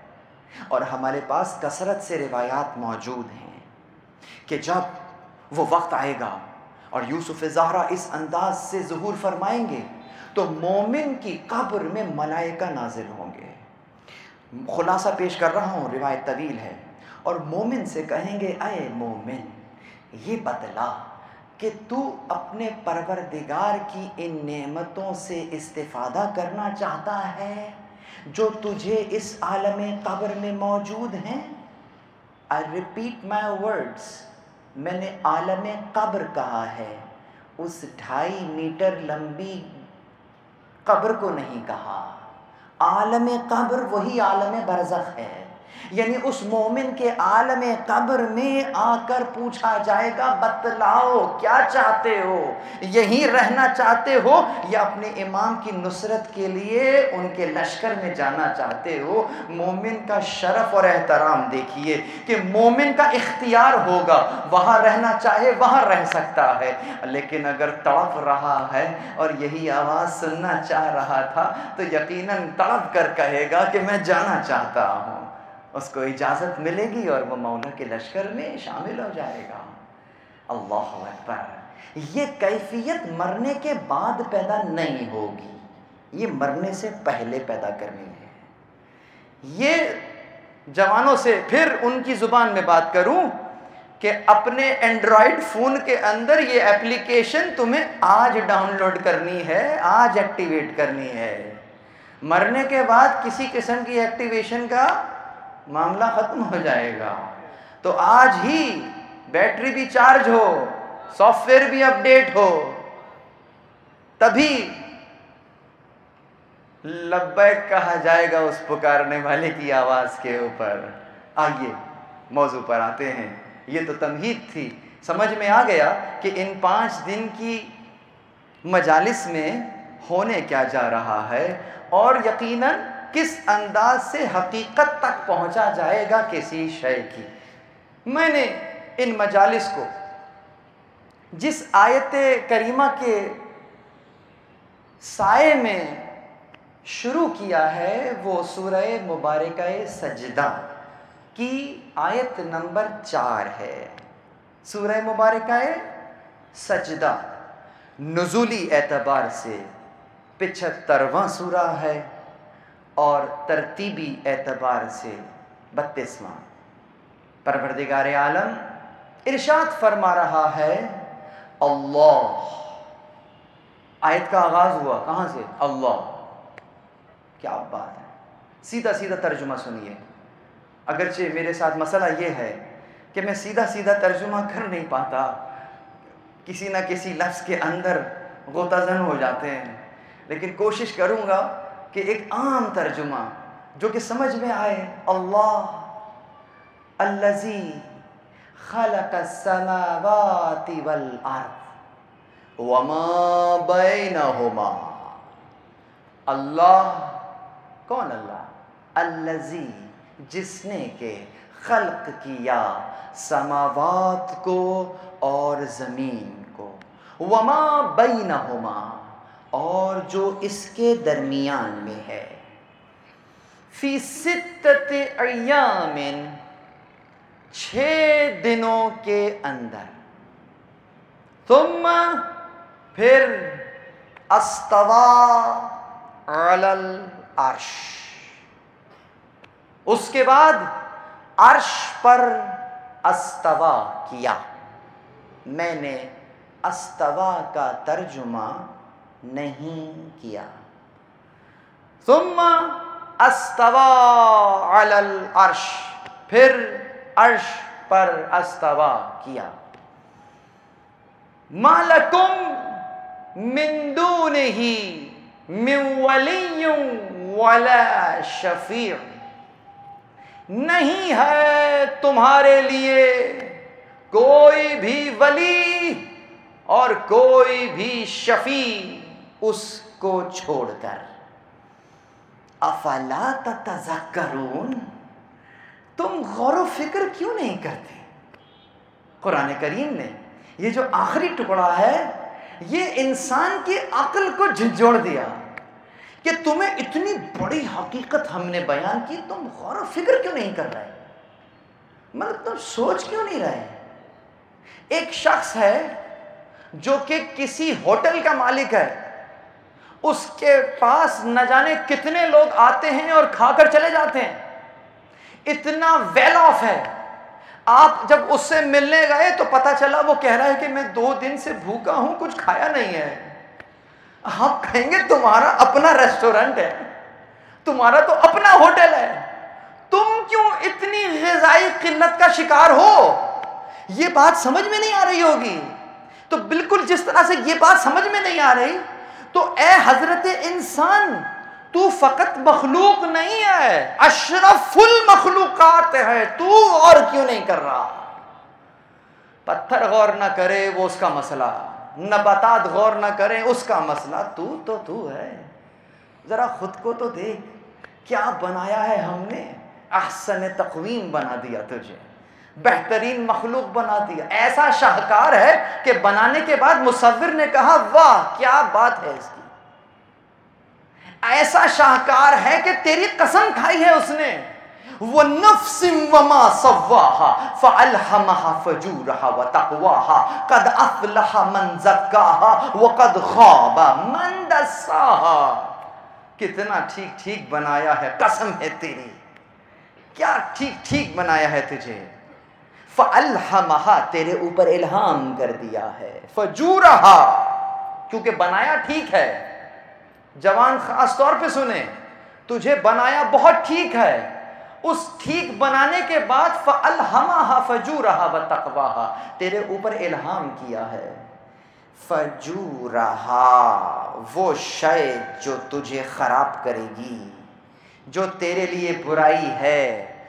اور ہمارے پاس کثرت سے روایات موجود ہیں کہ جب وہ وقت آئے گا اور یوسف زہرا اس انداز سے ظہور فرمائیں گے تو مومن کی قبر میں ملائکہ نازل ہوں گے. خلاصہ پیش کر رہا ہوں، روایت طویل ہے. اور مومن سے کہیں گے اے مومن یہ بتلا کہ تو اپنے پروردگار کی ان نعمتوں سے استفادہ کرنا چاہتا ہے جو تجھے اس عالم قبر میں موجود ہیں. I repeat my words. میں نے عالم قبر کہا ہے، اس ڈھائی میٹر لمبی قبر کو نہیں کہا. عالم قبر وہی عالم برزخ ہے، یعنی اس مومن کے عالم قبر میں آ کر پوچھا جائے گا بتلاؤ کیا چاہتے ہو، یہیں رہنا چاہتے ہو یا اپنے امام کی نصرت کے لیے ان کے لشکر میں جانا چاہتے ہو. مومن کا شرف اور احترام دیکھیے کہ مومن کا اختیار ہوگا، وہاں رہنا چاہے وہاں رہ سکتا ہے، لیکن اگر تڑپ رہا ہے اور یہی آواز سننا چاہ رہا تھا تو یقیناً تڑپ کر کہے گا کہ میں جانا چاہتا ہوں. اس کو اجازت ملے گی اور وہ مولا کے لشکر میں شامل ہو جائے گا. اللہ اکبر. یہ کیفیت مرنے کے بعد پیدا نہیں ہوگی، یہ مرنے سے پہلے پیدا کرنی ہے. یہ جوانوں سے پھر ان کی زبان میں بات کروں کہ اپنے اینڈرائڈ فون کے اندر یہ ایپلیکیشن تمہیں آج ڈاؤن لوڈ کرنی ہے، آج ایکٹیویٹ کرنی ہے. مرنے کے بعد کسی قسم کی ایکٹیویشن کا معاملہ ختم ہو جائے گا. تو آج ہی بیٹری بھی چارج ہو، سافٹ ویئر بھی اپڈیٹ ہو، تبھی لبیک کہا جائے گا اس پکارنے والے کی آواز کے اوپر. آئیے موضوع پر آتے ہیں. یہ تو تمہید تھی، سمجھ میں آ گیا کہ ان پانچ دن کی مجالس میں ہونے کیا جا رہا ہے اور یقیناً کس انداز سے حقیقت تک پہنچا جائے گا کسی شے کی. میں نے ان مجالس کو جس آیت کریمہ کے سائے میں شروع کیا ہے وہ سورہ مبارکہ سجدہ کی آیت نمبر چار ہے. سورہ مبارکہ سجدہ نزولی اعتبار سے پچہترواں سورہ ہے اور ترتیبی اعتبار سے بتیسواں. پروردگار عالم ارشاد فرما رہا ہے اللہ. آیت کا آغاز ہوا کہاں سے؟ اللہ. کیا بات ہے. سیدھا سیدھا ترجمہ سنیے. اگرچہ میرے ساتھ مسئلہ یہ ہے کہ میں سیدھا سیدھا ترجمہ کر نہیں پاتا، کسی نہ کسی لفظ کے اندر غوطہ زن ہو جاتے ہیں، لیکن کوشش کروں گا کہ ایک عام ترجمہ جو کہ سمجھ میں آئے. اللہ الذی خلق السماوات والارض وما بینہما. اللہ کون؟ اللہ الذی جس نے کہ خلق کیا سماوات کو اور زمین کو، وما بینہما اور جو اس کے درمیان میں ہے، فی ستت ایام چھ دنوں کے اندر، ثم پھر استوى علی العرش، اس کے بعد عرش پر استوا کیا. میں نے استوا کا ترجمہ نہیں کیا. ثم استوى علی العرش، پھر عرش پر استوا کیا. ما لکم من دونہ من ولی ولا شفیع، نہیں ہے تمہارے لیے کوئی بھی ولی اور کوئی بھی شفیع اس کو چھوڑ کر. افلا تتذکرون، تم غور و فکر کیوں نہیں کرتے؟ قرآن کریم نے یہ جو آخری ٹکڑا ہے یہ انسان کی عقل کو جھنجھوڑ دیا کہ تمہیں اتنی بڑی حقیقت ہم نے بیان کی، تم غور و فکر کیوں نہیں کر رہے؟ مطلب تم سوچ کیوں نہیں رہے؟ ایک شخص ہے جو کہ کسی ہوٹل کا مالک ہے، اس کے پاس نہ جانے کتنے لوگ آتے ہیں اور کھا کر چلے جاتے ہیں، اتنا ویل آف ہے. آپ جب اس سے ملنے گئے تو پتا چلا وہ کہہ رہا ہے کہ میں دو دن سے بھوکا ہوں، کچھ کھایا نہیں ہے. آپ کہیں گے تمہارا اپنا ریسٹورنٹ ہے، تمہارا تو اپنا ہوٹل ہے، تم کیوں اتنی غذائی قلت کا شکار ہو؟ یہ بات سمجھ میں نہیں آ رہی ہوگی. تو بالکل جس طرح سے یہ بات سمجھ میں نہیں آ رہی، تو اے حضرت انسان، تو فقط مخلوق نہیں ہے، اشرف المخلوقات ہے، تو اور کیوں نہیں کر رہا؟ پتھر غور نہ کرے وہ اس کا مسئلہ، نباتات غور نہ کریں اس کا مسئلہ، تو تو تو ہے. ذرا خود کو تو دیکھ، کیا بنایا ہے ہم نے؟ احسن تقویم بنا دیا تجھے، بہترین مخلوق بنا دیا. ایسا شاہکار ہے کہ بنانے کے بعد مصور نے کہا واہ کیا بات ہے اس کی. ایسا شاہکار ہے کہ تیری قسم کھائی ہے اس نے. وَنَفْسٍ وَمَا سَوَّاهَا فَأَلْهَمَهَا فَجُورَهَا وَتَقْوَاهَا قَدْ أَفْلَحَ مَنْ زَكَّاهَا وَقَدْ خَابَ مَنْ دَسَّاهَا. کتنا ٹھیک ٹھیک بنایا ہے، قسم ہے تیری، کیا ٹھیک ٹھیک بنایا ہے تجھے. فَأَلْهَمَهَا تیرے اوپر الہام کر دیا ہے، فَجُورَهَا کیونکہ بنایا ٹھیک ہے. جوان خاص طور پہ سنیں، تجھے بنایا بہت ٹھیک ہے، اس ٹھیک بنانے کے بعد فَأَلْهَمَهَا فَجُورَهَا وَتَقْوَاهَا تیرے اوپر الہام کیا ہے. فَجُورَهَا وہ شے جو تجھے خراب کرے گی، جو تیرے لیے برائی ہے،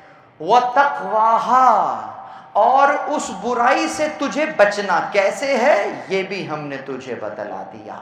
وَتَقْوَاهَا اور اس برائی سے تجھے بچنا کیسے ہے یہ بھی ہم نے تجھے بتلا دیا.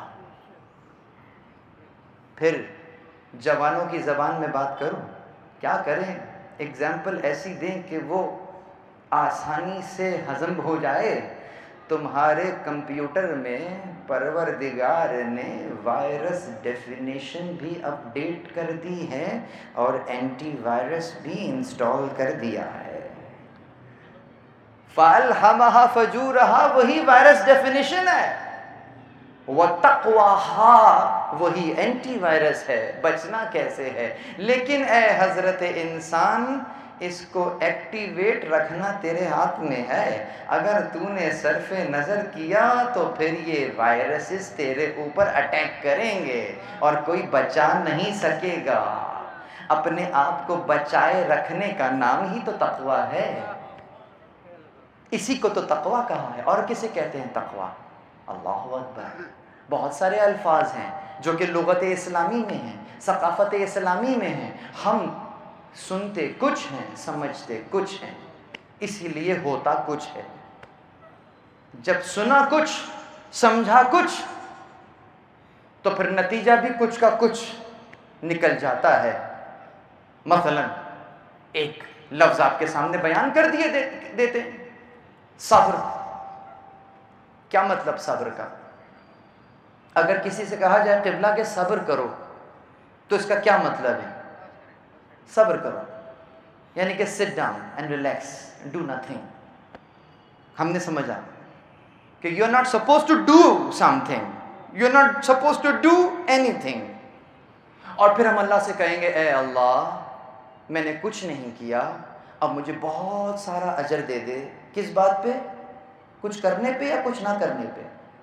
پھر جوانوں کی زبان میں بات کروں، کیا کریں؟ ایگزامپل ایسی دیں کہ وہ آسانی سے ہضم ہو جائے. تمہارے کمپیوٹر میں پروردگار نے وائرس ڈیفینیشن بھی اپڈیٹ کر دی ہے اور اینٹی وائرس بھی انسٹال کر دیا ہے. فَأَلْهَمَهَا فَجُورَهَا وہی وائرس ڈیفینیشن ہے، وَتَقْوَاهَا وہی اینٹی وائرس ہے. بچنا کیسے ہے؟ لیکن اے حضرت انسان، اس کو ایکٹیویٹ رکھنا تیرے ہاتھ میں ہے. اگر تو نے صرف نظر کیا تو پھر یہ وائرسز تیرے اوپر اٹیک کریں گے اور کوئی بچا نہیں سکے گا. اپنے آپ کو بچائے رکھنے کا نام ہی تو تقویٰ ہے. اسی کو تو تقویٰ کہا ہے. اور کسے کہتے ہیں تقویٰ؟ اللہ اکبر. بہت سارے الفاظ ہیں جو کہ لغت اسلامی میں ہیں، ثقافت اسلامی میں ہیں. ہم سنتے کچھ ہیں، سمجھتے کچھ ہیں، اسی لیے ہوتا کچھ ہے. جب سنا کچھ، سمجھا کچھ، تو پھر نتیجہ بھی کچھ کا کچھ نکل جاتا ہے. مثلا ایک لفظ آپ کے سامنے بیان کر دیے دیتے ہیں، صبر. کیا مطلب صبر کا؟ اگر کسی سے کہا جائے قبلہ کے صبر کرو تو اس کا کیا مطلب ہے؟ صبر کرو یعنی کہ sit down and relax, do nothing. ہم نے سمجھا کہ you're not supposed to do something, you're not supposed to do anything. اور پھر ہم اللہ سے کہیں گے اے اللہ میں نے کچھ نہیں کیا، اب مجھے بہت سارا اجر دے دے. کس بات پہ؟ کچھ کرنے پہ یا کچھ نہ کرنے پہ؟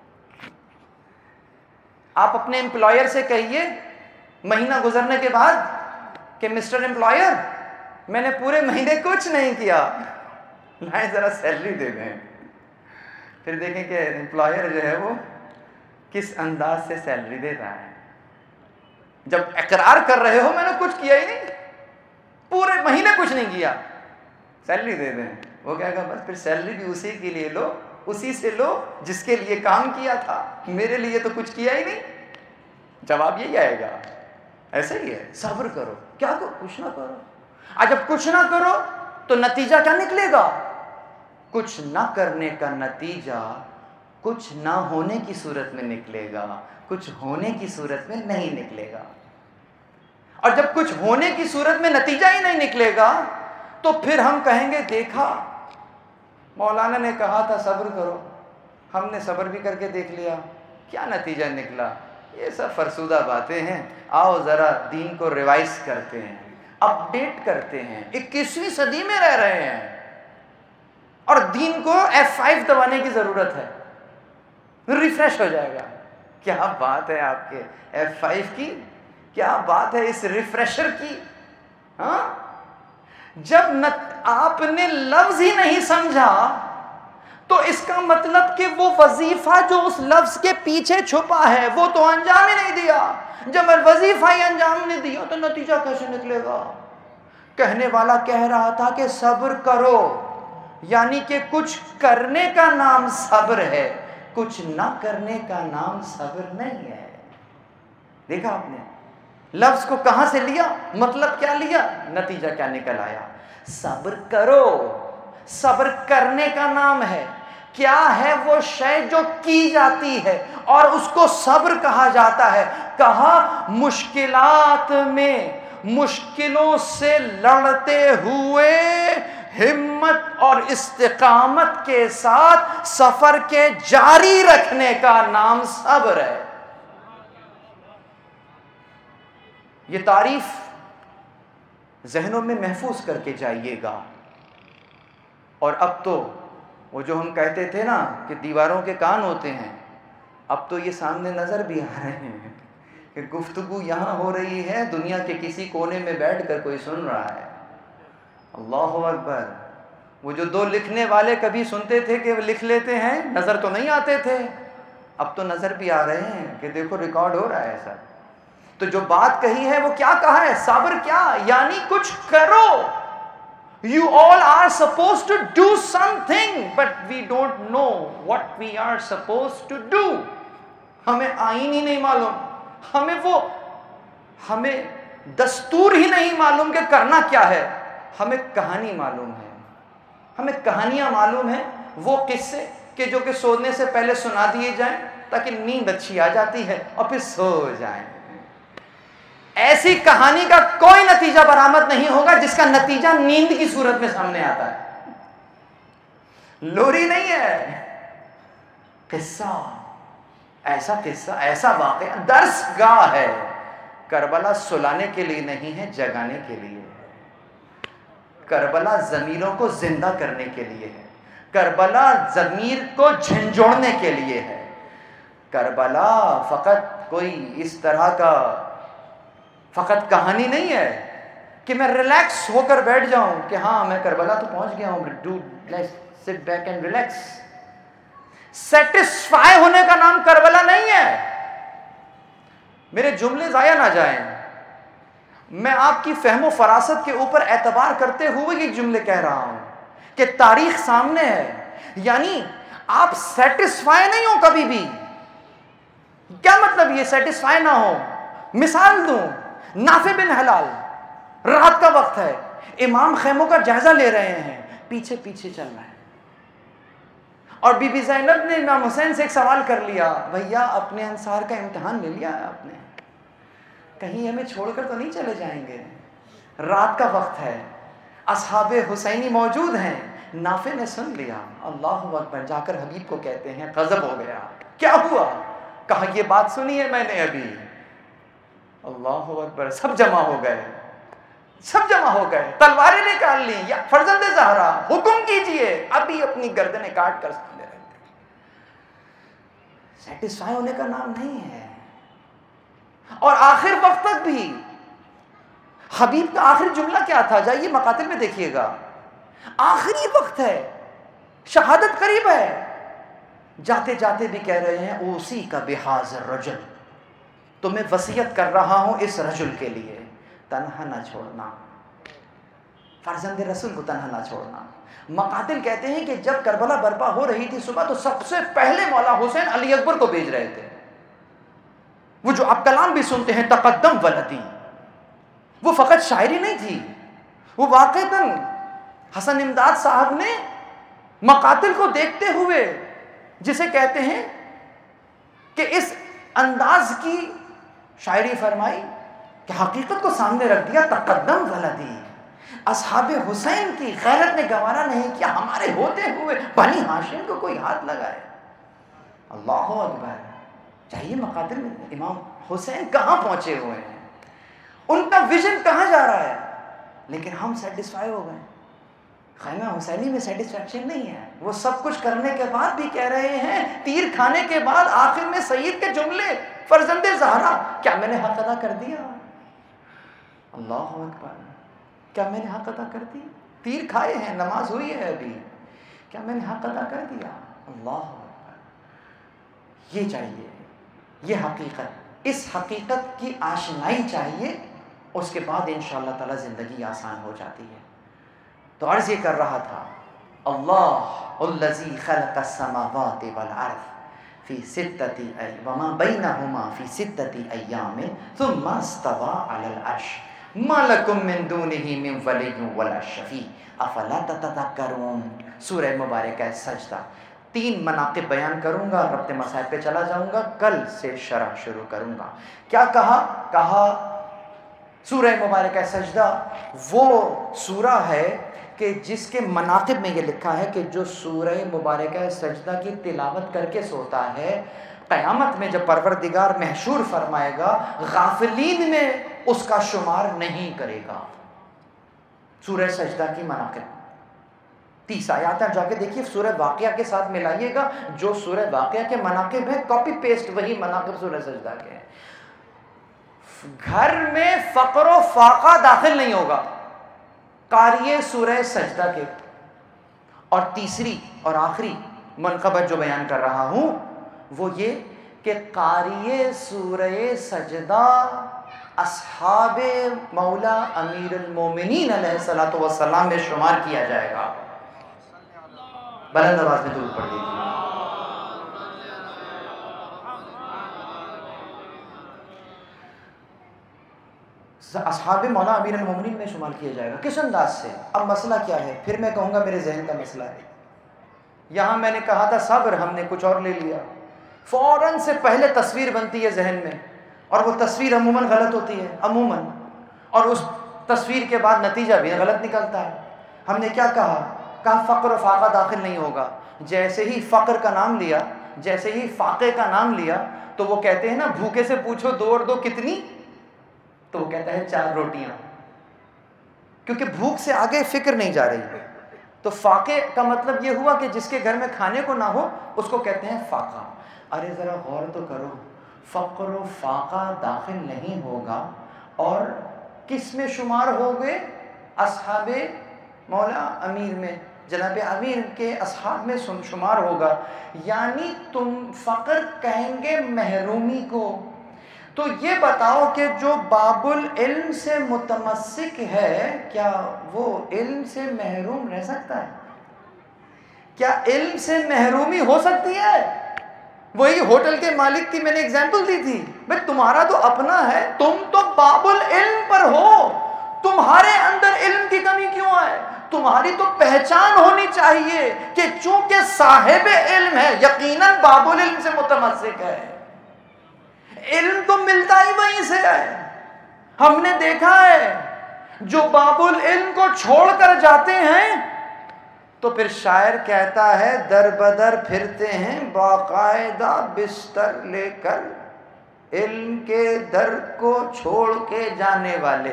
آپ اپنے امپلائر سے کہیے مہینہ گزرنے کے بعد کہ مسٹر امپلائر میں نے پورے مہینے کچھ نہیں کیا، لائیں ذرا سیلری دے دیں. پھر دیکھیں کہ امپلائر جو ہے وہ کس انداز سے سیلری دیتا ہے. جب اقرار کر رہے ہو میں نے کچھ کیا ہی نہیں، پورے مہینے کچھ نہیں کیا، سیلری دے دیں. وہ کہے گا بس پھر سیلری بھی اسی کے لیے لو، اسی سے لو جس کے لیے کام کیا تھا، میرے لیے تو کچھ کیا ہی نہیں. جواب یہی آئے گا. ایسے ہی ہے، صبر کرو. کیا کرو؟ کچھ نہ کرو. آج جب کچھ نہ کرو تو نتیجہ کیا نکلے گا؟ کچھ نہ کرنے کا نتیجہ کچھ نہ ہونے کی صورت میں نکلے گا، کچھ ہونے کی صورت میں نہیں نکلے گا. اور جب کچھ ہونے کی صورت میں نتیجہ ہی نہیں نکلے گا تو پھر ہم کہیں گے دیکھا مولانا نے کہا تھا صبر کرو، ہم نے صبر بھی کر کے دیکھ لیا، کیا نتیجہ نکلا؟ یہ سب فرسودہ باتیں ہیں، آؤ ذرا دین کو ریوائز کرتے ہیں، اپ ڈیٹ کرتے ہیں، اکیسویں صدی میں رہ رہے ہیں اور دین کو ایف فائیو دبانے کی ضرورت ہے، ریفریش ہو جائے گا۔ کیا بات ہے آپ کے ایف فائیو کی، کیا بات ہے اس ریفریشر کی۔ ہاں جب آپ نے لفظ ہی نہیں سمجھا تو اس کا مطلب کہ وہ وظیفہ جو اس لفظ کے پیچھے چھپا ہے وہ تو انجام ہی نہیں دیا۔ جب وظیفہ ہی انجام نہیں دیا تو نتیجہ کیسے نکلے گا؟ کہنے والا کہہ رہا تھا کہ صبر کرو، یعنی کہ کچھ کرنے کا نام صبر ہے، کچھ نہ کرنے کا نام صبر نہیں ہے۔ دیکھا آپ نے لفظ کو کہاں سے لیا، مطلب کیا لیا، نتیجہ کیا نکل آیا؟ صبر کرو، صبر کرنے کا نام ہے۔ کیا ہے وہ شے جو کی جاتی ہے اور اس کو صبر کہا جاتا ہے؟ کہا مشکلات میں مشکلوں سے لڑتے ہوئے ہمت اور استقامت کے ساتھ سفر کے جاری رکھنے کا نام صبر ہے۔ یہ تعریف ذہنوں میں محفوظ کر کے جائیے گا۔ اور اب تو وہ جو ہم کہتے تھے نا کہ دیواروں کے کان ہوتے ہیں، اب تو یہ سامنے نظر بھی آ رہے ہیں کہ گفتگو یہاں ہو رہی ہے، دنیا کے کسی کونے میں بیٹھ کر کوئی سن رہا ہے۔ اللہ اکبر۔ وہ جو دو لکھنے والے کبھی سنتے تھے کہ وہ لکھ لیتے ہیں، نظر تو نہیں آتے تھے، اب تو نظر بھی آ رہے ہیں کہ دیکھو ریکارڈ ہو رہا ہے ایسا۔ تو جو بات کہی ہے وہ کیا کہا ہے؟ صبر کیا؟ یعنی کچھ کرو۔ You all are supposed to do something, but we don't know what we are supposed to do. ہمیں آئین ہی نہیں معلوم، ہمیں وہ ہمیں دستور ہی نہیں معلوم کہ کرنا کیا ہے۔ ہمیں کہانی معلوم ہے، ہمیں کہانیاں معلوم ہیں، وہ قصے کہ جو کہ سونے سے پہلے سنا دیے جائیں تاکہ نیند اچھی آ جاتی ہے اور پھر سو جائیں۔ ایسی کہانی کا کوئی نتیجہ برآمد نہیں ہوگا جس کا نتیجہ نیند کی صورت میں سامنے آتا ہے۔ لوری نہیں ہے، قصہ، ایسا قصہ، ایسا واقعہ درس گاہ ہے۔ کربلا سلانے کے لیے نہیں ہے، جگانے کے لیے ہے۔ کربلا ضمیروں کو زندہ کرنے کے لیے ہے، کربلا ضمیر کو جھنجھوڑنے کے لیے ہے۔ کربلا فقط کوئی اس طرح کا فقط کہانی نہیں ہے کہ میں ریلیکس ہو کر بیٹھ جاؤں کہ ہاں میں کربلا تو پہنچ گیا ہوں، do let's sit back and relax. Satisfy ہونے کا نام کربلا نہیں ہے۔ میرے جملے ضائع نہ جائیں، میں آپ کی فہم و فراست کے اوپر اعتبار کرتے ہوئے یہ جملے کہہ رہا ہوں کہ تاریخ سامنے ہے، یعنی آپ سیٹسفائی نہیں ہو کبھی بھی۔ کیا مطلب یہ سیٹسفائی نہ ہو؟ مثال دوں، نافع بن حلال، رات کا وقت ہے، امام خیموں کا جائزہ لے رہے ہیں، پیچھے پیچھے چل رہے ہیں، اور بی بی زینب نے امام حسین سے ایک سوال کر لیا، بھیا اپنے انصار کا امتحان لے لیا ہے آپ نے، کہیں ہمیں چھوڑ کر تو نہیں چلے جائیں گے؟ رات کا وقت ہے، اصحاب حسینی موجود ہیں۔ نافع نے سن لیا، اللہ اکبر، جا کر حبیب کو کہتے ہیں غضب ہو گیا، کیا ہوا؟ کہا یہ بات سنی ہے میں نے ابھی۔ اللہ اکبر، سب جمع ہو گئے، سب جمع ہو گئے، تلواریں نکال لی، یا فرزند زہرا حکم کیجئے، ابھی اپنی گردنیں کاٹ کر سامنے رکھتے۔ سیٹسفائی ہونے کا نام نہیں ہے۔ اور آخر وقت تک بھی حبیب کا آخری جملہ کیا تھا؟ جائیے مقاتل میں دیکھیے گا، آخری وقت ہے، شہادت قریب ہے، جاتے جاتے بھی کہہ رہے ہیں اوصی کا بحاظر رجل، تو میں وصیت کر رہا ہوں اس رجل کے لیے، تنہا نہ چھوڑنا، فرزند رسول کو تنہا نہ چھوڑنا۔ مقاتل کہتے ہیں کہ جب کربلا برپا ہو رہی تھی صبح، تو سب سے پہلے مولا حسین علی اکبر کو بھیج رہے تھے۔ وہ جو آپ کلام بھی سنتے ہیں تقدم ولدی، وہ فقط شاعری نہیں تھی، وہ واقعتاً حسن امداد صاحب نے مقاتل کو دیکھتے ہوئے، جسے کہتے ہیں کہ اس انداز کی شاعری فرمائی کہ حقیقت کو سامنے رکھ دیا. تقدم ولدی, اصحاب حسین کی غیرت نے گوارا نہیں کیا ہمارے ہوتے ہوئے بنی ہاشم کو کوئی ہاتھ لگائے. اللہ اکبر. چاہیے مقادر میں امام حسین کہاں پہنچے ہوئے ہیں, ان کا ویژن کہاں جا رہا ہے, لیکن ہم سیٹسفائی ہو گئے. خیمہ حسینی میں سیٹسفیکشن نہیں ہے. وہ سب کچھ کرنے کے بعد بھی کہہ رہے ہیں, تیر کھانے کے بعد آخر میں سید کے جملے, فرزند زہرا, کیا میں نے حق ادا کر دیا؟ اللہ اکبر. کیا میں نے حق ادا کر دی؟ تیر کھائے ہیں, نماز ہوئی ہے ابھی, کیا میں نے حق ادا کر دیا؟ اللہ اکبر. یہ چاہیے, یہ حقیقت, اس حقیقت کی آشنائی چاہیے. اس کے بعد انشاءاللہ تعالی زندگی آسان ہو جاتی ہے. تو عرض یہ کر رہا تھا, اللہ الذی خلق السماوات والارض فی ستۃ وما بینہما فی ستۃ ایام ثم استوى علی العرش ما لکم من دونہ من ولی ولا شفیع افلا تتذکرون. سورہ مبارکہ سجدہ. تین مناقب بیان کروں گا, ربط مسائل پہ چلا جاؤں گا, کل سے شرح شروع کروں گا. کیا کہا؟ کہا سورہ مبارکہ سجدہ وہ سورہ ہے کہ جس کے مناقب میں یہ لکھا ہے کہ جو سورہ مبارکہ سجدہ کی تلاوت کر کے سوتا ہے, قیامت میں جب پروردگار محشور فرمائے گا, غافلین میں اس کا شمار نہیں کرے گا. سورہ سجدہ کی مناقب تیس آیات ہیں, جا کے دیکھیے, سورہ واقعہ کے ساتھ ملائیے گا. جو سورہ واقعہ کے مناقب ہیں, کاپی پیسٹ وہی مناقب سورہ سجدہ کے ہیں. گھر میں فقر و فاقہ داخل نہیں ہوگا قاری سورہ سجدہ کے. اور تیسری اور آخری منقبت جو بیان کر رہا ہوں وہ یہ کہ قاری سورہ سجدہ اصحاب مولا امیر المومنین علیہ الصلوۃ والسلام میں شمار کیا جائے گا. بلند آواز میں درود پڑھ دیجیے. اصحاب مولا امیر المومنین میں شمار کیا جائے گا. کس انداز سے؟ اب مسئلہ کیا ہے, پھر میں کہوں گا میرے ذہن کا مسئلہ ہے. یہاں میں نے کہا تھا صبر, ہم نے کچھ اور لے لیا. فوراً سے پہلے تصویر بنتی ہے ذہن میں, اور وہ تصویر عموماً غلط ہوتی ہے عموماً, اور اس تصویر کے بعد نتیجہ بھی غلط نکلتا ہے. ہم نے کیا کہا؟ کہا فقر و فاقہ داخل نہیں ہوگا. جیسے ہی فقر کا نام لیا, جیسے ہی فاقے کا نام لیا, تو وہ کہتے ہیں نا, بھوکے سے پوچھو دو اور دو کتنی, تو وہ کہتا ہے چار روٹیاں, کیونکہ بھوک سے آگے فکر نہیں جا رہی ہے. تو فاقے کا مطلب یہ ہوا کہ جس کے گھر میں کھانے کو نہ ہو اس کو کہتے ہیں فاقہ. ارے ذرا غور تو کرو, فقر و فاقہ داخل نہیں ہوگا, اور کس میں شمار ہو گئے؟ اصحاب مولا امیر میں, جناب امیر کے اصحاب میں شمار ہوگا. یعنی تم فقر کہیں گے محرومی کو. تو یہ بتاؤ کہ جو باب العلم سے متمسک ہے, کیا وہ علم سے محروم رہ سکتا ہے؟ کیا علم سے محرومی ہو سکتی ہے؟ وہی ہوٹل کے مالک کی میں نے اگزامپل دی تھی, بھئی تمہارا تو اپنا ہے, تم تو باب العلم پر ہو, تمہارے اندر علم کی کمی کیوں ہے؟ تمہاری تو پہچان ہونی چاہیے کہ چونکہ صاحب علم ہے, یقیناً باب العلم سے متمسک ہے. علم تو ملتا ہی وہیں سے ہے. ہم نے دیکھا ہے جو باب العلم کو چھوڑ کر جاتے ہیں تو پھر شاعر کہتا ہے در بدر پھرتے ہیں باقاعدہ بستر لے کر, علم کے در کو چھوڑ کے جانے والے.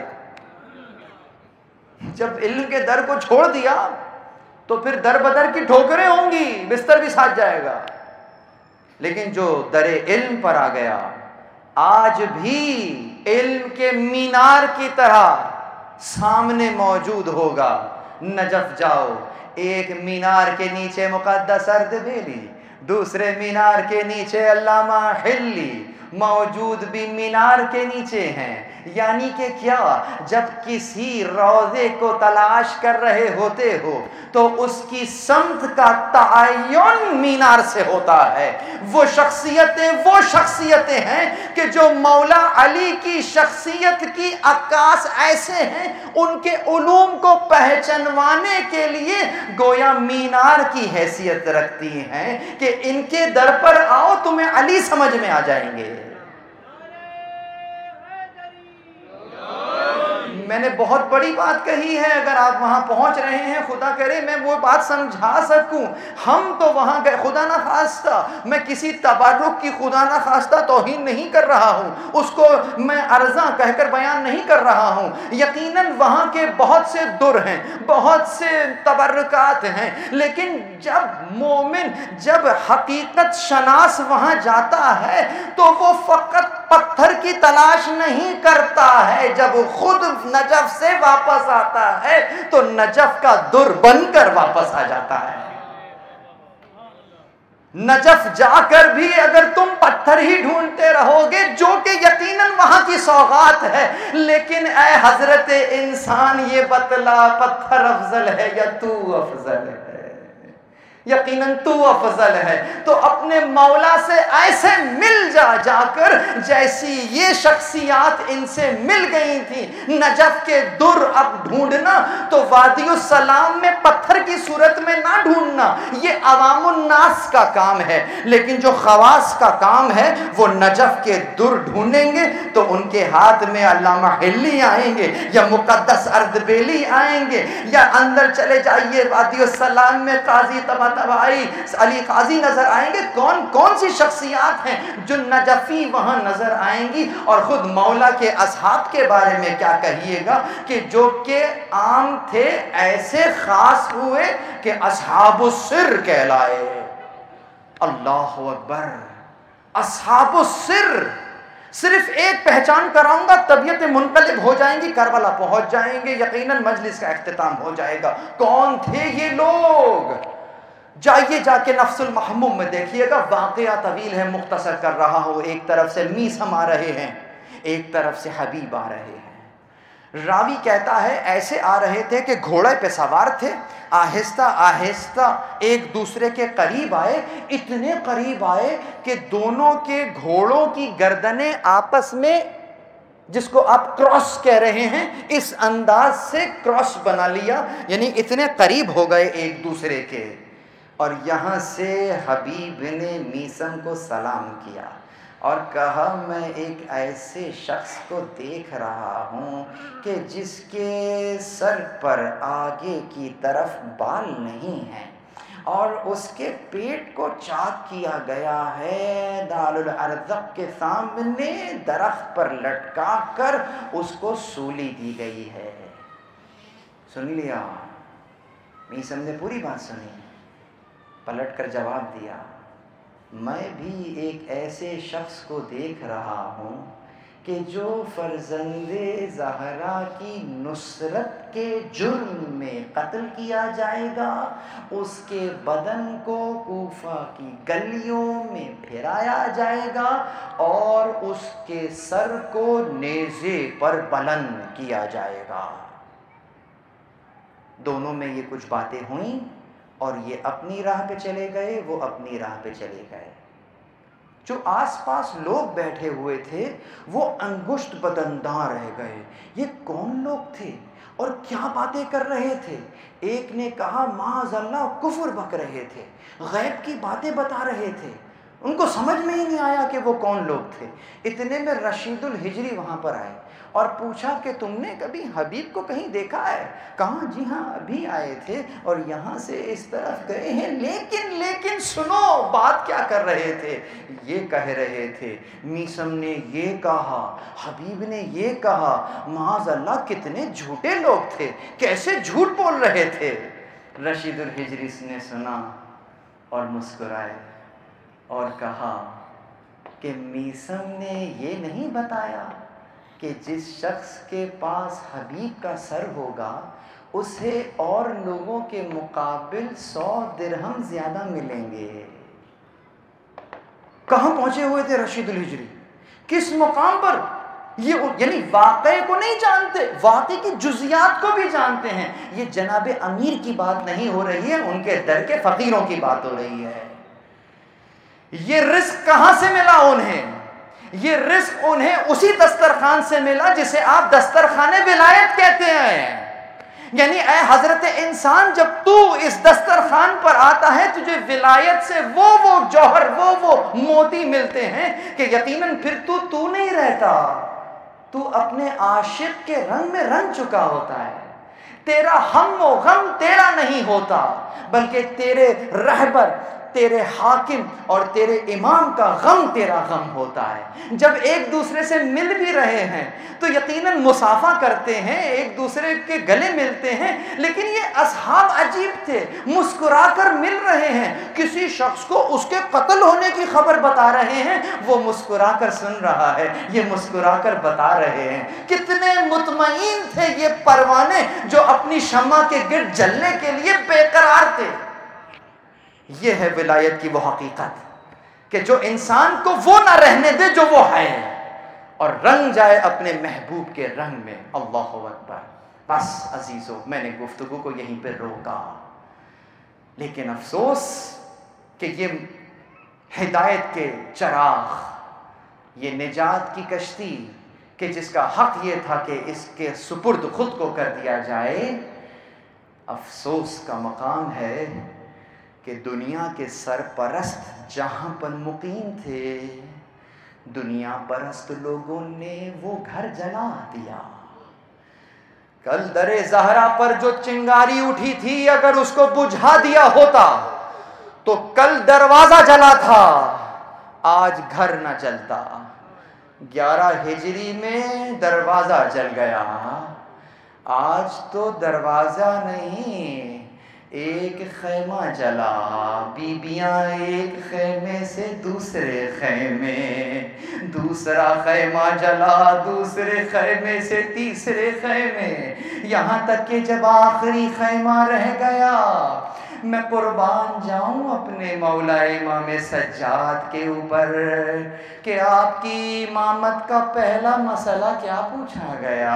جب علم کے در کو چھوڑ دیا تو پھر در بدر کی ٹھوکریں ہوں گی, بستر بھی ساتھ جائے گا. لیکن جو در علم پر آ گیا, آج بھی علم کے مینار کی طرح سامنے موجود ہوگا. نجف جاؤ, ایک مینار کے نیچے مقدس اردبیلی, دوسرے مینار کے نیچے علامہ حلی, موجود بھی مینار کے نیچے ہیں. یعنی کہ کیا, جب کسی روضے کو تلاش کر رہے ہوتے ہو تو اس کی سمت کا تعین مینار سے ہوتا ہے. وہ شخصیتیں وہ شخصیتیں ہیں کہ جو مولا علی کی شخصیت کی عکاس ایسے ہیں, ان کے علوم کو پہچنوانے کے لیے گویا مینار کی حیثیت رکھتی ہیں کہ ان کے در پر آؤ تمہیں علی سمجھ میں آ جائیں گے. میں نے بہت بڑی بات کہی ہے، اگر آپ وہاں پہنچ رہے ہیں خدا کرے میں وہ بات سمجھا سکوں. ہم تو وہاں گئے، خدا نہ خواستہ میں کسی تبرک کی خدا نہ خواستہ توہین نہیں کر رہا ہوں، اس کو میں ارزاں کہہ کر بیان نہیں کر رہا ہوں. یقیناً وہاں کے بہت سے در ہیں، بہت سے تبرکات ہیں، لیکن جب مومن جب حقیقت شناس وہاں جاتا ہے تو وہ فقط پتھر کی تلاش نہیں کرتا ہے. جب خود نجف سے واپس آتا ہے تو نجف کا در بن کر واپس آ جاتا ہے. نجف جا کر بھی اگر تم پتھر ہی ڈھونڈتے رہو گے جو کہ یقیناً وہاں کی سوغات ہے، لیکن اے حضرت انسان یہ بتلا پتھر افضل ہے یا تو افضل ہے؟ یقیناً تو افضل ہے. تو اپنے مولا سے ایسے مل جا جا کر جیسی یہ شخصیات ان سے مل گئی تھی. نجف کے در اب ڈھونڈنا تو وادی السلام میں پتھر کی صورت میں نہ ڈھونڈنا، یہ عوام الناس کا کام ہے. لیکن جو خواص کا کام ہے وہ نجف کے در ڈھونڈیں گے تو ان کے ہاتھ میں علامہ حلی آئیں گے یا مقدس اردبیلی آئیں گے، یا اندر چلے جائیے وادی السلام میں قاضی طبع تبائی علی قاضی نظر آئیں گے. کون کون سی شخصیات ہیں جو نجفی وہاں نظر آئیں گی. اور خود مولا کے اصحاب کے بارے میں کیا کہیے گا کہ جو کہ عام تھے ایسے خاص ہوئے کہ اصحاب السر کہلائے. اللہ اکبر، اصحاب السر. صرف ایک پہچان کراؤں گا طبیعتیں منقلب ہو جائیں گی، کربلا پہنچ جائیں گے، یقیناً مجلس کا اختتام ہو جائے گا. کون تھے یہ لوگ؟ جائیے جا کے نفس المحموم میں دیکھیے گا. واقعہ طویل ہے، مختصر کر رہا ہوں. ایک طرف سے میسم آ رہے ہیں، ایک طرف سے حبیب آ رہے ہیں. راوی کہتا ہے ایسے آ رہے تھے کہ گھوڑے پہ سوار تھے، آہستہ آہستہ ایک دوسرے کے قریب آئے. اتنے قریب آئے کہ دونوں کے گھوڑوں کی گردنیں آپس میں، جس کو آپ کراس کہہ رہے ہیں، اس انداز سے کراس بنا لیا، یعنی اتنے قریب ہو گئے ایک دوسرے کے. اور یہاں سے حبیب نے میسم کو سلام کیا اور کہا میں ایک ایسے شخص کو دیکھ رہا ہوں کہ جس کے سر پر آگے کی طرف بال نہیں ہیں اور اس کے پیٹ کو چاک کیا گیا ہے، دار الارزق کے سامنے درخت پر لٹکا کر اس کو سولی دی گئی ہے. سن لیا؟ میسم نے پوری بات سنی، پلٹ کر جواب دیا میں بھی ایک ایسے شخص کو دیکھ رہا ہوں کہ جو فرزند زہرا کی نصرت کے جرم میں قتل کیا جائے گا، اس کے بدن کو کوفہ کی گلیوں میں پھرایا جائے گا اور اس کے سر کو نیزے پر بلند کیا جائے گا. دونوں میں یہ کچھ باتیں ہوئیں اور یہ اپنی راہ پہ چلے گئے، وہ اپنی راہ پہ چلے گئے. جو آس پاس لوگ بیٹھے ہوئے تھے وہ انگشت بدنداں رہ گئے. یہ کون لوگ تھے اور کیا باتیں کر رہے تھے؟ ایک نے کہا معاذ اللہ کفر بک رہے تھے، غیب کی باتیں بتا رہے تھے. ان کو سمجھ میں ہی نہیں آیا کہ وہ کون لوگ تھے. اتنے میں رشید الحجری وہاں پر آئے اور پوچھا کہ تم نے کبھی حبیب کو کہیں دیکھا ہے؟ کہا جی ہاں ابھی آئے تھے اور یہاں سے اس طرف گئے ہیں. لیکن لیکن سنو بات کیا کر رہے تھے. یہ کہہ رہے تھے میسم نے یہ کہا، حبیب نے یہ کہا. معاذ اللہ کتنے جھوٹے لوگ تھے، کیسے جھوٹ بول رہے تھے. رشید الحجری نے سنا اور مسکرائے اور کہا کہ میسم نے یہ نہیں بتایا کہ جس شخص کے پاس حبیب کا سر ہوگا اسے اور لوگوں کے مقابل سو درہم زیادہ ملیں گے. کہاں پہنچے ہوئے تھے رشید الحجری؟ کس مقام پر؟ یہ یعنی واقعے کو نہیں جانتے، واقعے کی جزیات کو بھی جانتے ہیں. یہ جناب امیر کی بات نہیں ہو رہی ہے، ان کے در کے فقیروں کی بات ہو رہی ہے. یہ رزق کہاں سے ملا انہیں؟ یہ رزق انہیں اسی دسترخوان سے ملا جسے آپ دسترخوان ولایت کہتے ہیں. یعنی اے حضرت انسان جب تو اس دسترخوان پر آتا ہے تجھے ولایت سے وہ وہ جوہر وہ وہ موتی ملتے ہیں کہ یقیناً پھر تو تو نہیں رہتا. تو اپنے عاشق کے رنگ میں رنگ چکا ہوتا ہے. تیرا ہم و غم تیرا نہیں ہوتا بلکہ تیرے رہبر، تیرے حاکم اور تیرے امام کا غم تیرا غم ہوتا ہے. جب ایک دوسرے سے مل بھی رہے ہیں تو یقیناً مصافحہ کرتے ہیں، ایک دوسرے کے گلے ملتے ہیں، لیکن یہ اصحاب عجیب تھے، مسکرا کر مل رہے ہیں. کسی شخص کو اس کے قتل ہونے کی خبر بتا رہے ہیں، وہ مسکرا کر سن رہا ہے، یہ مسکرا کر بتا رہے ہیں. کتنے مطمئن تھے یہ پروانے جو اپنی شمع کے گرد جلنے کے لیے بے قرار تھے. یہ ہے ولایت کی وہ حقیقت کہ جو انسان کو وہ نہ رہنے دے جو وہ ہے، اور رنگ جائے اپنے محبوب کے رنگ میں. اللہ اکبر. بس عزیزو، میں نے گفتگو کو یہیں پہ روکا، لیکن افسوس کہ یہ ہدایت کے چراغ، یہ نجات کی کشتی کہ جس کا حق یہ تھا کہ اس کے سپرد خود کو کر دیا جائے، افسوس کا مقام ہے کہ دنیا کے سرپرست جہاں پر مقیم تھے، دنیا پرست لوگوں نے وہ گھر جلا دیا. کل در زہرا پر جو چنگاری اٹھی تھی، اگر اس کو بجھا دیا ہوتا تو کل دروازہ جلا تھا، آج گھر نہ جلتا. گیارہ ہجری میں دروازہ جل گیا، آج تو دروازہ نہیں ایک خیمہ جلا. بیبیاں ایک خیمے سے دوسرے خیمے، دوسرا خیمہ جلا دوسرے خیمے سے تیسرے خیمے، یہاں تک کہ جب آخری خیمہ رہ گیا، میں قربان جاؤں اپنے مولا امام سجاد کے اوپر کہ آپ کی امامت کا پہلا مسئلہ کیا پوچھا گیا.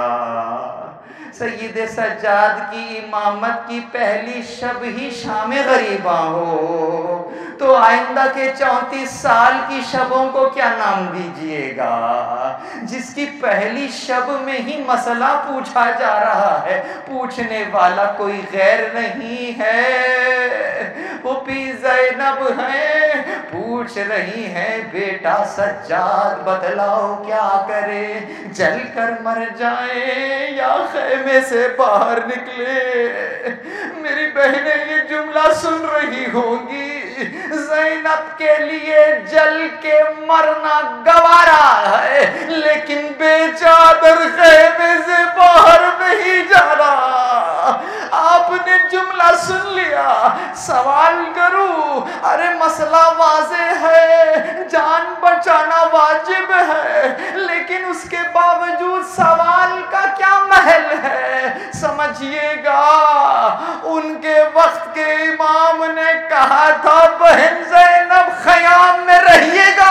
سید سجاد کی امامت کی پہلی شب ہی شام غریباں ہو تو آئندہ کے چونتیس سال کی شبوں کو کیا نام دیجئے گا؟ جس کی پہلی شب میں ہی مسئلہ پوچھا جا رہا ہے، پوچھنے والا کوئی غیر نہیں ہے، وہ پی زینب ہیں، پوچھ رہی ہیں بیٹا سجاد بتلاؤ کیا کرے، جل کر مر جائیں یا خیمے سے باہر نکلے. میری بہنیں یہ جملہ سن رہی ہوں گی، زینب کے لیے جل کے مرنا گوارا ہے، لیکن بے چادر خیمے سے باہر نہیں جانا. آپ نے جملہ سن لیا. سوال کروں، ارے مسئلہ واضح ہے، جان بچانا واجب ہے، لیکن اس کے باوجود سوال کا کیا محل ہے؟ سمجھیے گا، ان کے وقت کے امام نے کہا تھا بہن زینب خیام میں رہیے گا،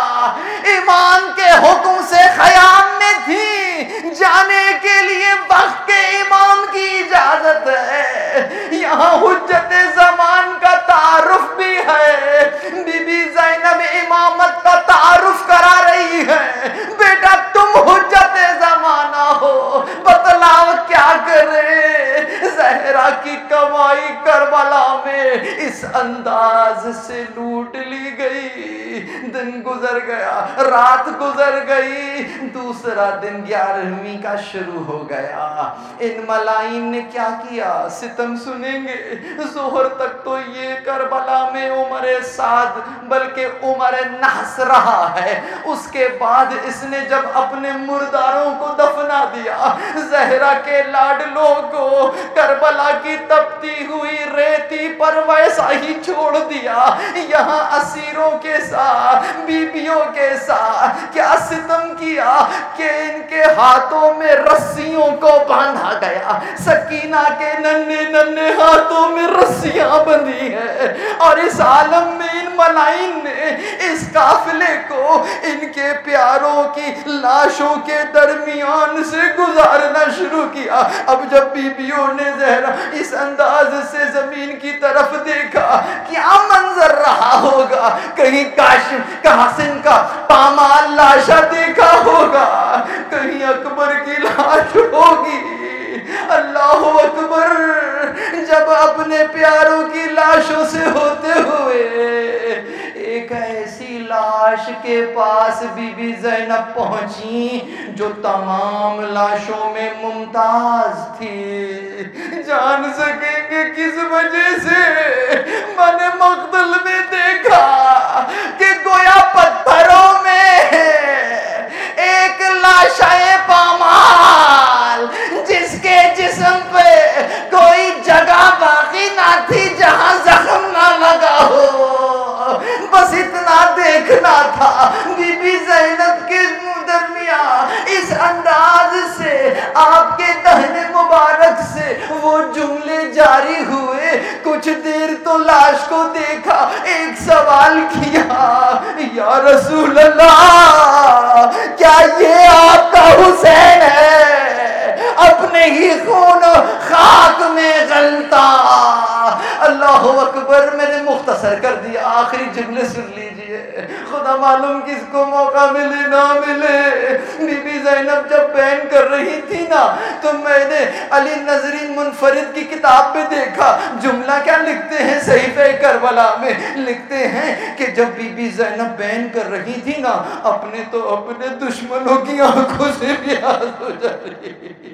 امام کے حکم سے خیام میں تھی، جانے کے لیے وقت کے امام کی اجازت ہے. یہاں حجت زمان کا تعارف بھی ہے، بی بی زینب امامت کا تعارف کرا رہی ہے. بیٹا تم حجت زمانہ ہو، بتلاؤ کیا کرے. زہرا کی کمائی کربلا میں اس انداز سے لوٹ لی گئی. دن گزر گیا، رات گزر گئی، دوسرا دن گیارہویں کا شروع ہو گیا. ان ملائن نے کیا کیا ستم سنیں گے. ظہر تک تو یہ کربلا میں عمر سعد بلکہ عمر نحس رہا ہے. اس کے بعد اس نے جب اپنے مرداروں کو دفنا دیا، زہرا کے لاڈلوں کو کربلا کی تپتی ہوئی ریتی پر ویسا ہی چھوڑ دیا. یہاں اسیروں کے ساتھ، بیبیوں کے ساتھ کیا ستم کیا کہ ان کے ہاتھوں میں رسیوں کو باندھا گیا. سکینہ کے ننھے ننھے ہاتھوں میں رسیاں بندھی ہیں، اور اس عالم میں ان ملائن نے اس قافلے کو ان کے پیاروں کی لاشوں کے درمیان سے گزارنا شروع کیا. اب جب بیبیوں نے زہرا اس انداز سے زمین کی طرف دیکھا، کیا منظر رہا ہوگا. کہیں کاشم قاسم کا پامال لاشا دیکھا ہوگا، کہیں اکبر کی لاش ہوگی. اللہ اکبر. جب اپنے پیاروں کی لاشوں سے ہوتے ہوئے ایک ایسی لاش کے پاس بی بی زینب پہنچی جو تمام لاشوں میں ممتاز تھی. جان سکیں گے کس وجہ سے؟ میں نے مقتل میں دیکھا کہ گویا پتھروں میں ایک لاشائے پامال جس کے جسم پہ کوئی جگہ باقی نہ تھی جہاں زخم نہ لگا ہو، بس اتنا دیکھنا تھا. بی بی زینب کے درمیان اس انداز سے آپ کے دہنے مبارک سے وہ جملے جاری ہوئے. کچھ دیر تو لاش کو دیکھا، ایک سوال کیا، یا رسول اللہ کیا یہ آپ کا حسین ہے؟ اپنے ہی خون خاک میں غلطا. اللہ اکبر. میں نے مختصر کر دیا، آخری جملے سن لیجئے، خدا معلوم کس کو موقع ملے نہ ملے. بی بی زینب جب بیان کر رہی تھی نا تو میں نے علی نظری منفرد کی کتاب میں دیکھا، جملہ کیا لکھتے ہیں صحیفہ کربلا میں، لکھتے ہیں کہ جب بی بی زینب بیان کر رہی تھی نا اپنے تو اپنے دشمنوں کی آنکھوں سے بھی آنسو جاری،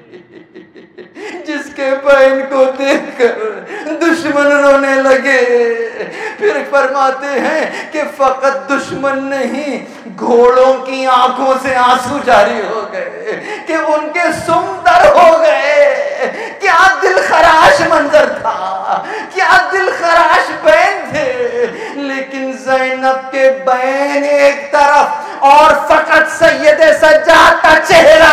جس کے بہن کو دیکھ کر دشمن رونے لگے. پھر فرماتے ہیں کہ فقط دشمن نہیں، گھوڑوں کی آنکھوں سے آنسو جاری ہو گئے کہ ان کے سم در ہو گئے. کیا دل خراش منظر تھا، کیا دل خراش بین تھے. لیکن زینب کے بین ایک طرف اور فقط سید سجاد کا چہرہ.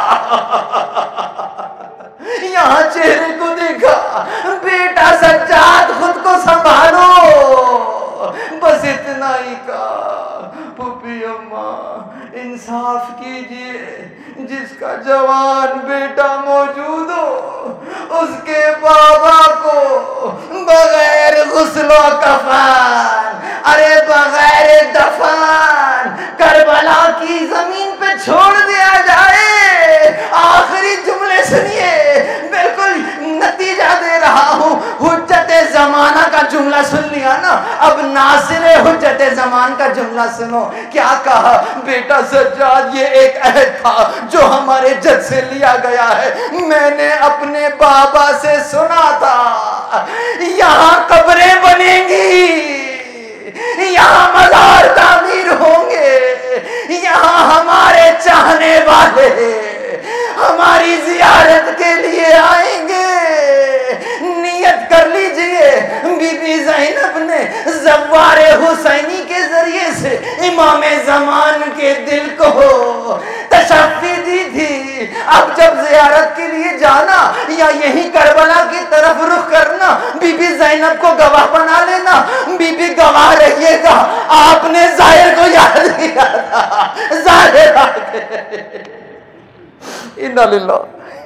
یہاں چہرے کو دیکھا، بیٹا سجاد خود کو سنبھالو، بس اتنا ہی کہا. پھوپھی اماں انصاف کیجئے، جس کا جوان بیٹا موجود ہو اس کے بابا کو بغیر غسل و کفن، ارے بغیر دفن کربلا کی زمین پہ چھوڑ دیا جائے. آخری جملے سنیے، بالکل نتیجہ دے رہا ہوں. حجت زمانہ کا جملہ سن لیا نا، اب ناصر حجت زمان کا جملہ سنو. کیا کہا؟ بیٹا سجاد یہ ایک عہد تھا جو ہمارے جد سے لیا گیا ہے. میں نے اپنے بابا سے سنا تھا یہاں قبریں بنیں گی، یہاں مزار تعمیر ہوں گے، یہاں ہمارے چاہنے والے ہماری زیارت کے لیے آئیں گے. نیت کر لیجئے. بی بی زینب نے زوار حسینی کے ذریعے سے امام زمان کے دل کو تشفی دی تھی. اب جب زیارت کے لیے جانا یا یہی کربلا کی طرف رخ کرنا، بی بی زینب کو گواہ بنا لینا. بی بی گواہ رہیے گا، آپ نے ظاہر کو یاد کیا تھا، ظاہر آ گئے. اِنَّا لِلَّهِ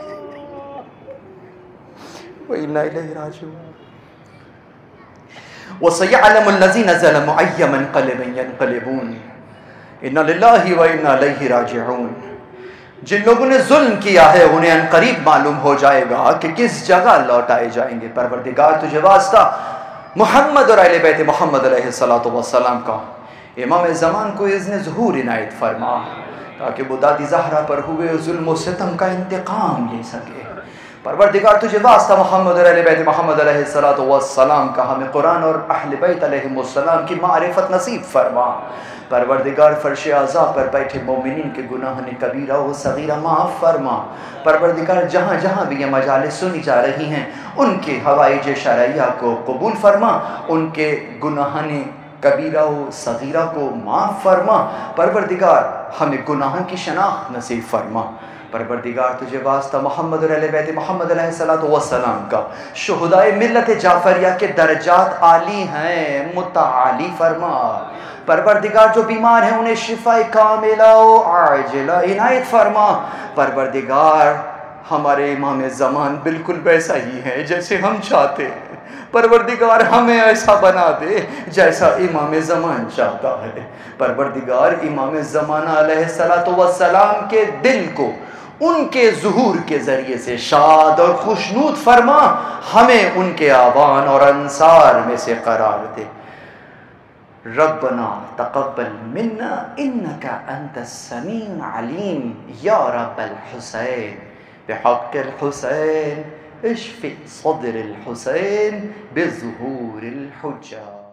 وَإِنَّا إِلَيْهِ رَاجِعُونَ. وَسَيَعْلَمُ الَّذِينَ ظَلَمُوا أَيَّ مُنقَلِبٍ يَنقَلِبُونَ. إِنَّا لِلَّهِ وَإِنَّا إِلَيْهِ رَاجِعُونَ. جن لوگوں نے ظلم کیا ہے انہیں ان قریب معلوم ہو جائے گا کہ کس جگہ لوٹائے جائیں گے. پروردگار تجھے واسطہ محمد اور اہل بیت محمد علیہ الصلوۃ والسلام کا امام زمان کو اذن ظہور عنایت فرما تاکہ وہ دادی زہرا پر ہوئے ظلم و ستم کا انتقام لے سکے. پروردگار تجھے واسطہ محمد اور اہل بیت محمد علیہ الصلوۃ والسلام کا ہمیں قرآن اور اہل بیت علیہ السلام کی معرفت نصیب فرما. پروردگار فرش اعضا پر بیٹھے مومنین کے گناہ کبیرہ و صغیرہ معاف فرما. پروردگار جہاں جہاں بھی یہ مجالس سنی جا رہی ہیں ان کے حوائج شرعیہ کو قبول فرما، ان کے گناہ کبیرہ و صغیرہ کو معاف فرما. پروردگار ہمیں گناہوں کی شناخت نصیب فرما. پروردگار تجھے واسطہ محمد اور اہل بیت محمد علیہ الصلوۃ والسلام کا شہدائے ملت جعفریہ کے درجات عالی ہیں، متعالی فرما. پروردگار جو بیمار ہیں انہیں شفا کاملہ و عاجلہ عنایت فرما. پروردگار ہمارے امام زمان بالکل ویسا ہی ہے جیسے ہم چاہتے ہیں. پروردگار ہمیں ایسا بنا دے جیسا امام زمان چاہتا ہے. پروردگار امام زمان علیہ الصلوۃ والسلام کے دل کو ان کے ظہور کے ذریعے سے شاد اور خوشنود فرما. ہمیں ان کے آبان اور انصار میں سے قرار دے. ربنا تقبل منا انك انت السميع العليم يا رب الحسين بحق الحسين اشفي صدر الحسين بظهور الحجة.